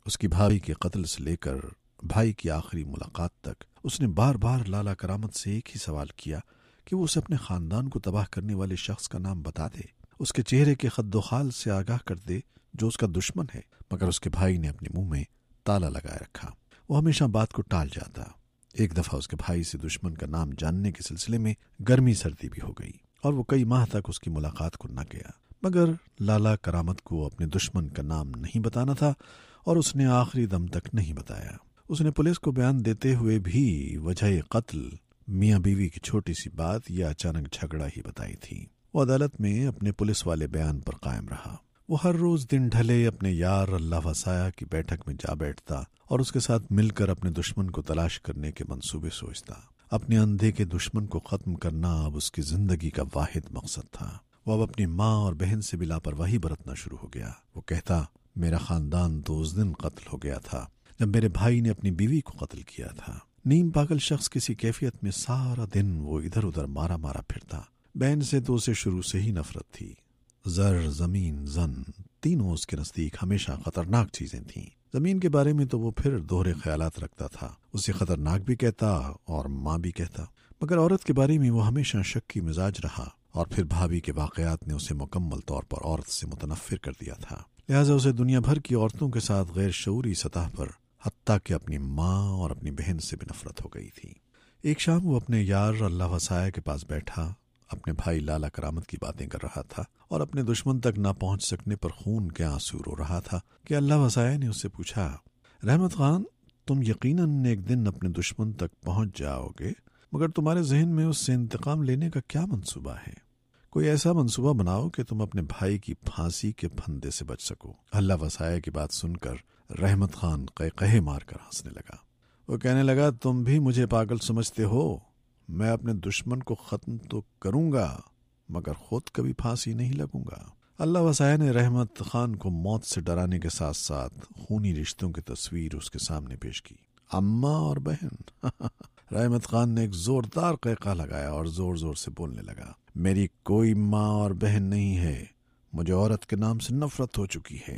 S1: اس کی بھائی کے قتل سے لے کر بھائی کی آخری ملاقات تک اس نے بار بار لالا کرامت سے ایک ہی سوال کیا کہ وہ اسے اپنے خاندان کو تباہ کرنے والے شخص کا نام بتا دے، اس کے چہرے کے خد و خال سے آگاہ کر دے جو اس کا دشمن ہے، مگر اس کے بھائی نے اپنے منہ میں تالا لگائے رکھا۔ وہ ہمیشہ بات کو ٹال جاتا۔ ایک دفعہ اس کے بھائی سے دشمن کا نام جاننے کے سلسلے میں گرمی سردی بھی ہو گئی اور وہ کئی ماہ تک اس کی ملاقات کو نہ گیا، مگر لالا کرامت کو اپنے دشمن کا نام نہیں بتانا تھا اور اس نے آخری دم تک نہیں بتایا۔ اس نے پولیس کو بیان دیتے ہوئے بھی وجہ قتل میاں بیوی کی چھوٹی سی بات یا اچانک جھگڑا ہی بتائی تھی۔ وہ عدالت میں اپنے پولیس والے بیان پر قائم رہا۔ وہ ہر روز دن ڈھلے اپنے یار اللہ وسایہ کی بیٹھک میں جا بیٹھتا اور اس کے ساتھ مل کر اپنے دشمن کو تلاش کرنے کے منصوبے سوچتا۔ اپنے اندھے کے دشمن کو ختم کرنا اب اس کی زندگی کا واحد مقصد تھا۔ وہ اب اپنی ماں اور بہن سے بھی لاپرواہی برتنا شروع ہو گیا۔ وہ کہتا، میرا خاندان تو اس دن قتل ہو گیا تھا جب میرے بھائی نے اپنی بیوی کو قتل کیا تھا۔ نیم پاگل شخص کسی کیفیت میں سارا دن وہ ادھر ادھر مارا مارا پھرتا۔ بہن سے تو اسے شروع سے ہی نفرت تھی۔ زر، زمین، زن تینوں اس کے نزدیک ہمیشہ خطرناک چیزیں تھیں۔ زمین کے بارے میں تو وہ پھر دوہرے خیالات رکھتا تھا، اسے خطرناک بھی کہتا اور ماں بھی کہتا، مگر عورت کے بارے میں وہ ہمیشہ شکی مزاج رہا، اور پھر بھابھی کے واقعات نے اسے مکمل طور پر عورت سے متنفر کر دیا تھا۔ لہٰذا اسے دنیا بھر کی عورتوں کے ساتھ غیر شعوری سطح پر حتیٰ کہ اپنی ماں اور اپنی بہن سے بھی نفرت ہو گئی تھی۔ ایک شام وہ اپنے یار اللہ وسایہ کے پاس بیٹھا، اپنے بھائی لالا کرامت کی باتیں کر رہا تھا اور اپنے دشمن تک نہ پہنچ سکنے پر خون کے آنسو رو رہا تھا کہ اللہ وسایہ نے اس سے پوچھا، رحمت خان، تم یقیناً ایک دن اپنے دشمن تک پہنچ جاؤ گے، مگر تمہارے ذہن میں اس سے انتقام لینے کا کیا منصوبہ ہے؟ کوئی ایسا منصوبہ بناؤ کہ تم اپنے بھائی کی پھانسی کے پھندے سے بچ سکو۔ اللہ وسایہ کی بات سن کر رحمت خان قہقہے مار کر ہنسنے لگا۔ وہ کہنے لگا، تم بھی مجھے پاگل سمجھتے ہو؟ میں اپنے دشمن کو ختم تو کروں گا مگر خود کبھی پھانسی نہیں لگوں گا۔ اللہ وسایہ نے رحمت خان کو موت سے ڈرانے کے ساتھ ساتھ خونی رشتوں کی تصویر اس کے سامنے پیش کی۔ اماں اور بہن رحمت خان نے ایک زوردار قہقہ لگایا اور زور زور سے بولنے لگا، میری کوئی ماں اور بہن نہیں ہے، مجھے عورت کے نام سے نفرت ہو چکی ہے۔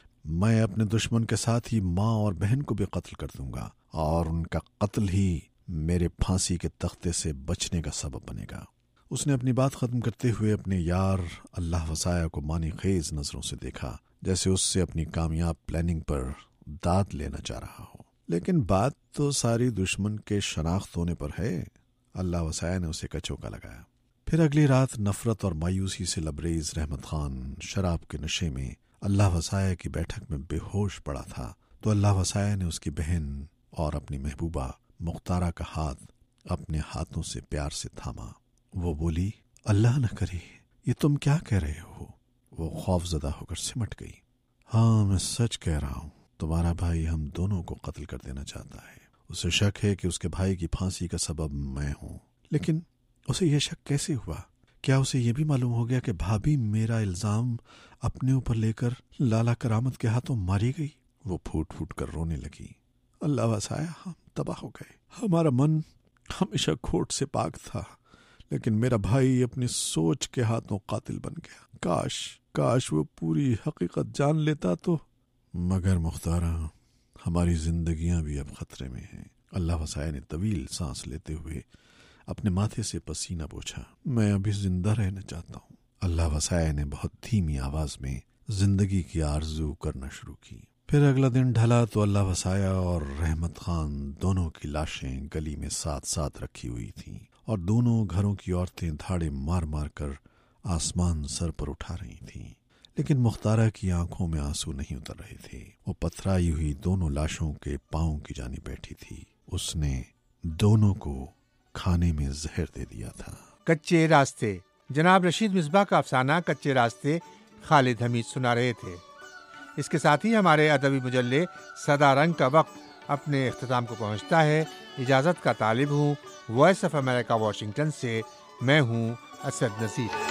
S1: میں اپنے دشمن کے ساتھ ہی ماں اور بہن کو بھی قتل کر دوں گا اور ان کا قتل ہی میرے پھانسی کے تختے سے بچنے کا سبب بنے گا۔ اس نے اپنی بات ختم کرتے ہوئے اپنے یار اللہ وسایہ کو معنی خیز نظروں سے دیکھا، جیسے اس سے اپنی کامیاب پلاننگ پر داد لینا چاہ رہا ہو۔ لیکن بات تو ساری دشمن کے شناخت ہونے پر ہے۔ اللہ وسایہ نے اسے کچوکا لگایا۔ پھر اگلی رات نفرت اور مایوسی سے لبریز رحمت خان شراب کے نشے میں اللہ وسایہ کی بیٹھک میں بے ہوش پڑا تھا تو اللہ وسایہ نے اس کی بہن اور اپنی محبوبہ مختارہ کا ہاتھ اپنے ہاتھوں سے پیار سے تھاما۔ وہ بولی، اللہ نہ کرے، یہ تم کیا کہہ رہے ہو؟ وہ خوف زدہ ہو کر سمٹ گئی۔ ہاں، میں سچ کہہ رہا ہوں، تمہارا بھائی ہم دونوں کو قتل کر دینا چاہتا ہے۔ اسے شک ہے کہ اس کے بھائی کی پھانسی کا سبب میں ہوں، لیکن اسے یہ شک کیسے ہوا؟ کیا اسے یہ بھی معلوم ہو گیا کہ بھابھی میرا الزام اپنے اوپر لے کر لالا کرامت کے ہاتھوں ماری گئی؟ وہ پھوٹ پھوٹ کر رونے لگی۔ اللہ وسایہ، ہم تباہ ہو گئے، ہمارا من ہمیشہ کھوٹ سے پاک تھا، لیکن میرا بھائی اپنی سوچ کے ہاتھوں قاتل بن گیا۔ کاش کاش وہ پوری حقیقت جان لیتا تو۔ مگر مختارہ، ہماری زندگیاں بھی اب خطرے میں ہیں۔ اللہ وسایہ نے طویل سانس لیتے ہوئے اپنے ماتھے سے پسینہ پوچھا، میں ابھی زندہ رہنا چاہتا ہوں۔ اللہ وسایہ نے بہت دھیمی آواز میں زندگی کی آرزو کرنا شروع کی۔ پھر اگلا دن ڈھلا تو اللہ وسایہ اور رحمت خان دونوں کی لاشیں گلی میں ساتھ ساتھ رکھی ہوئی تھیں اور دونوں گھروں کی عورتیں دھاڑے مار مار کر آسمان سر پر اٹھا رہی تھیں، لیکن مختارہ کی آنکھوں میں آنسو نہیں اتر رہے تھے۔ وہ پتھرائی ہوئی دونوں لاشوں کے پاؤں کی جانب بیٹھی تھی۔ اس نے دونوں کو کھانے میں زہر دے دیا تھا۔
S3: کچے راستے، جناب رشید مصباح کا افسانہ کچے راستے خالد حمید سنا رہے تھے۔ اس کے ساتھ ہی ہمارے ادبی مجلے صدا رنگ کا وقت اپنے اختتام کو پہنچتا ہے۔ اجازت کا طالب ہوں وائس آف امریکہ واشنگٹن سے، میں ہوں اسد نذیر۔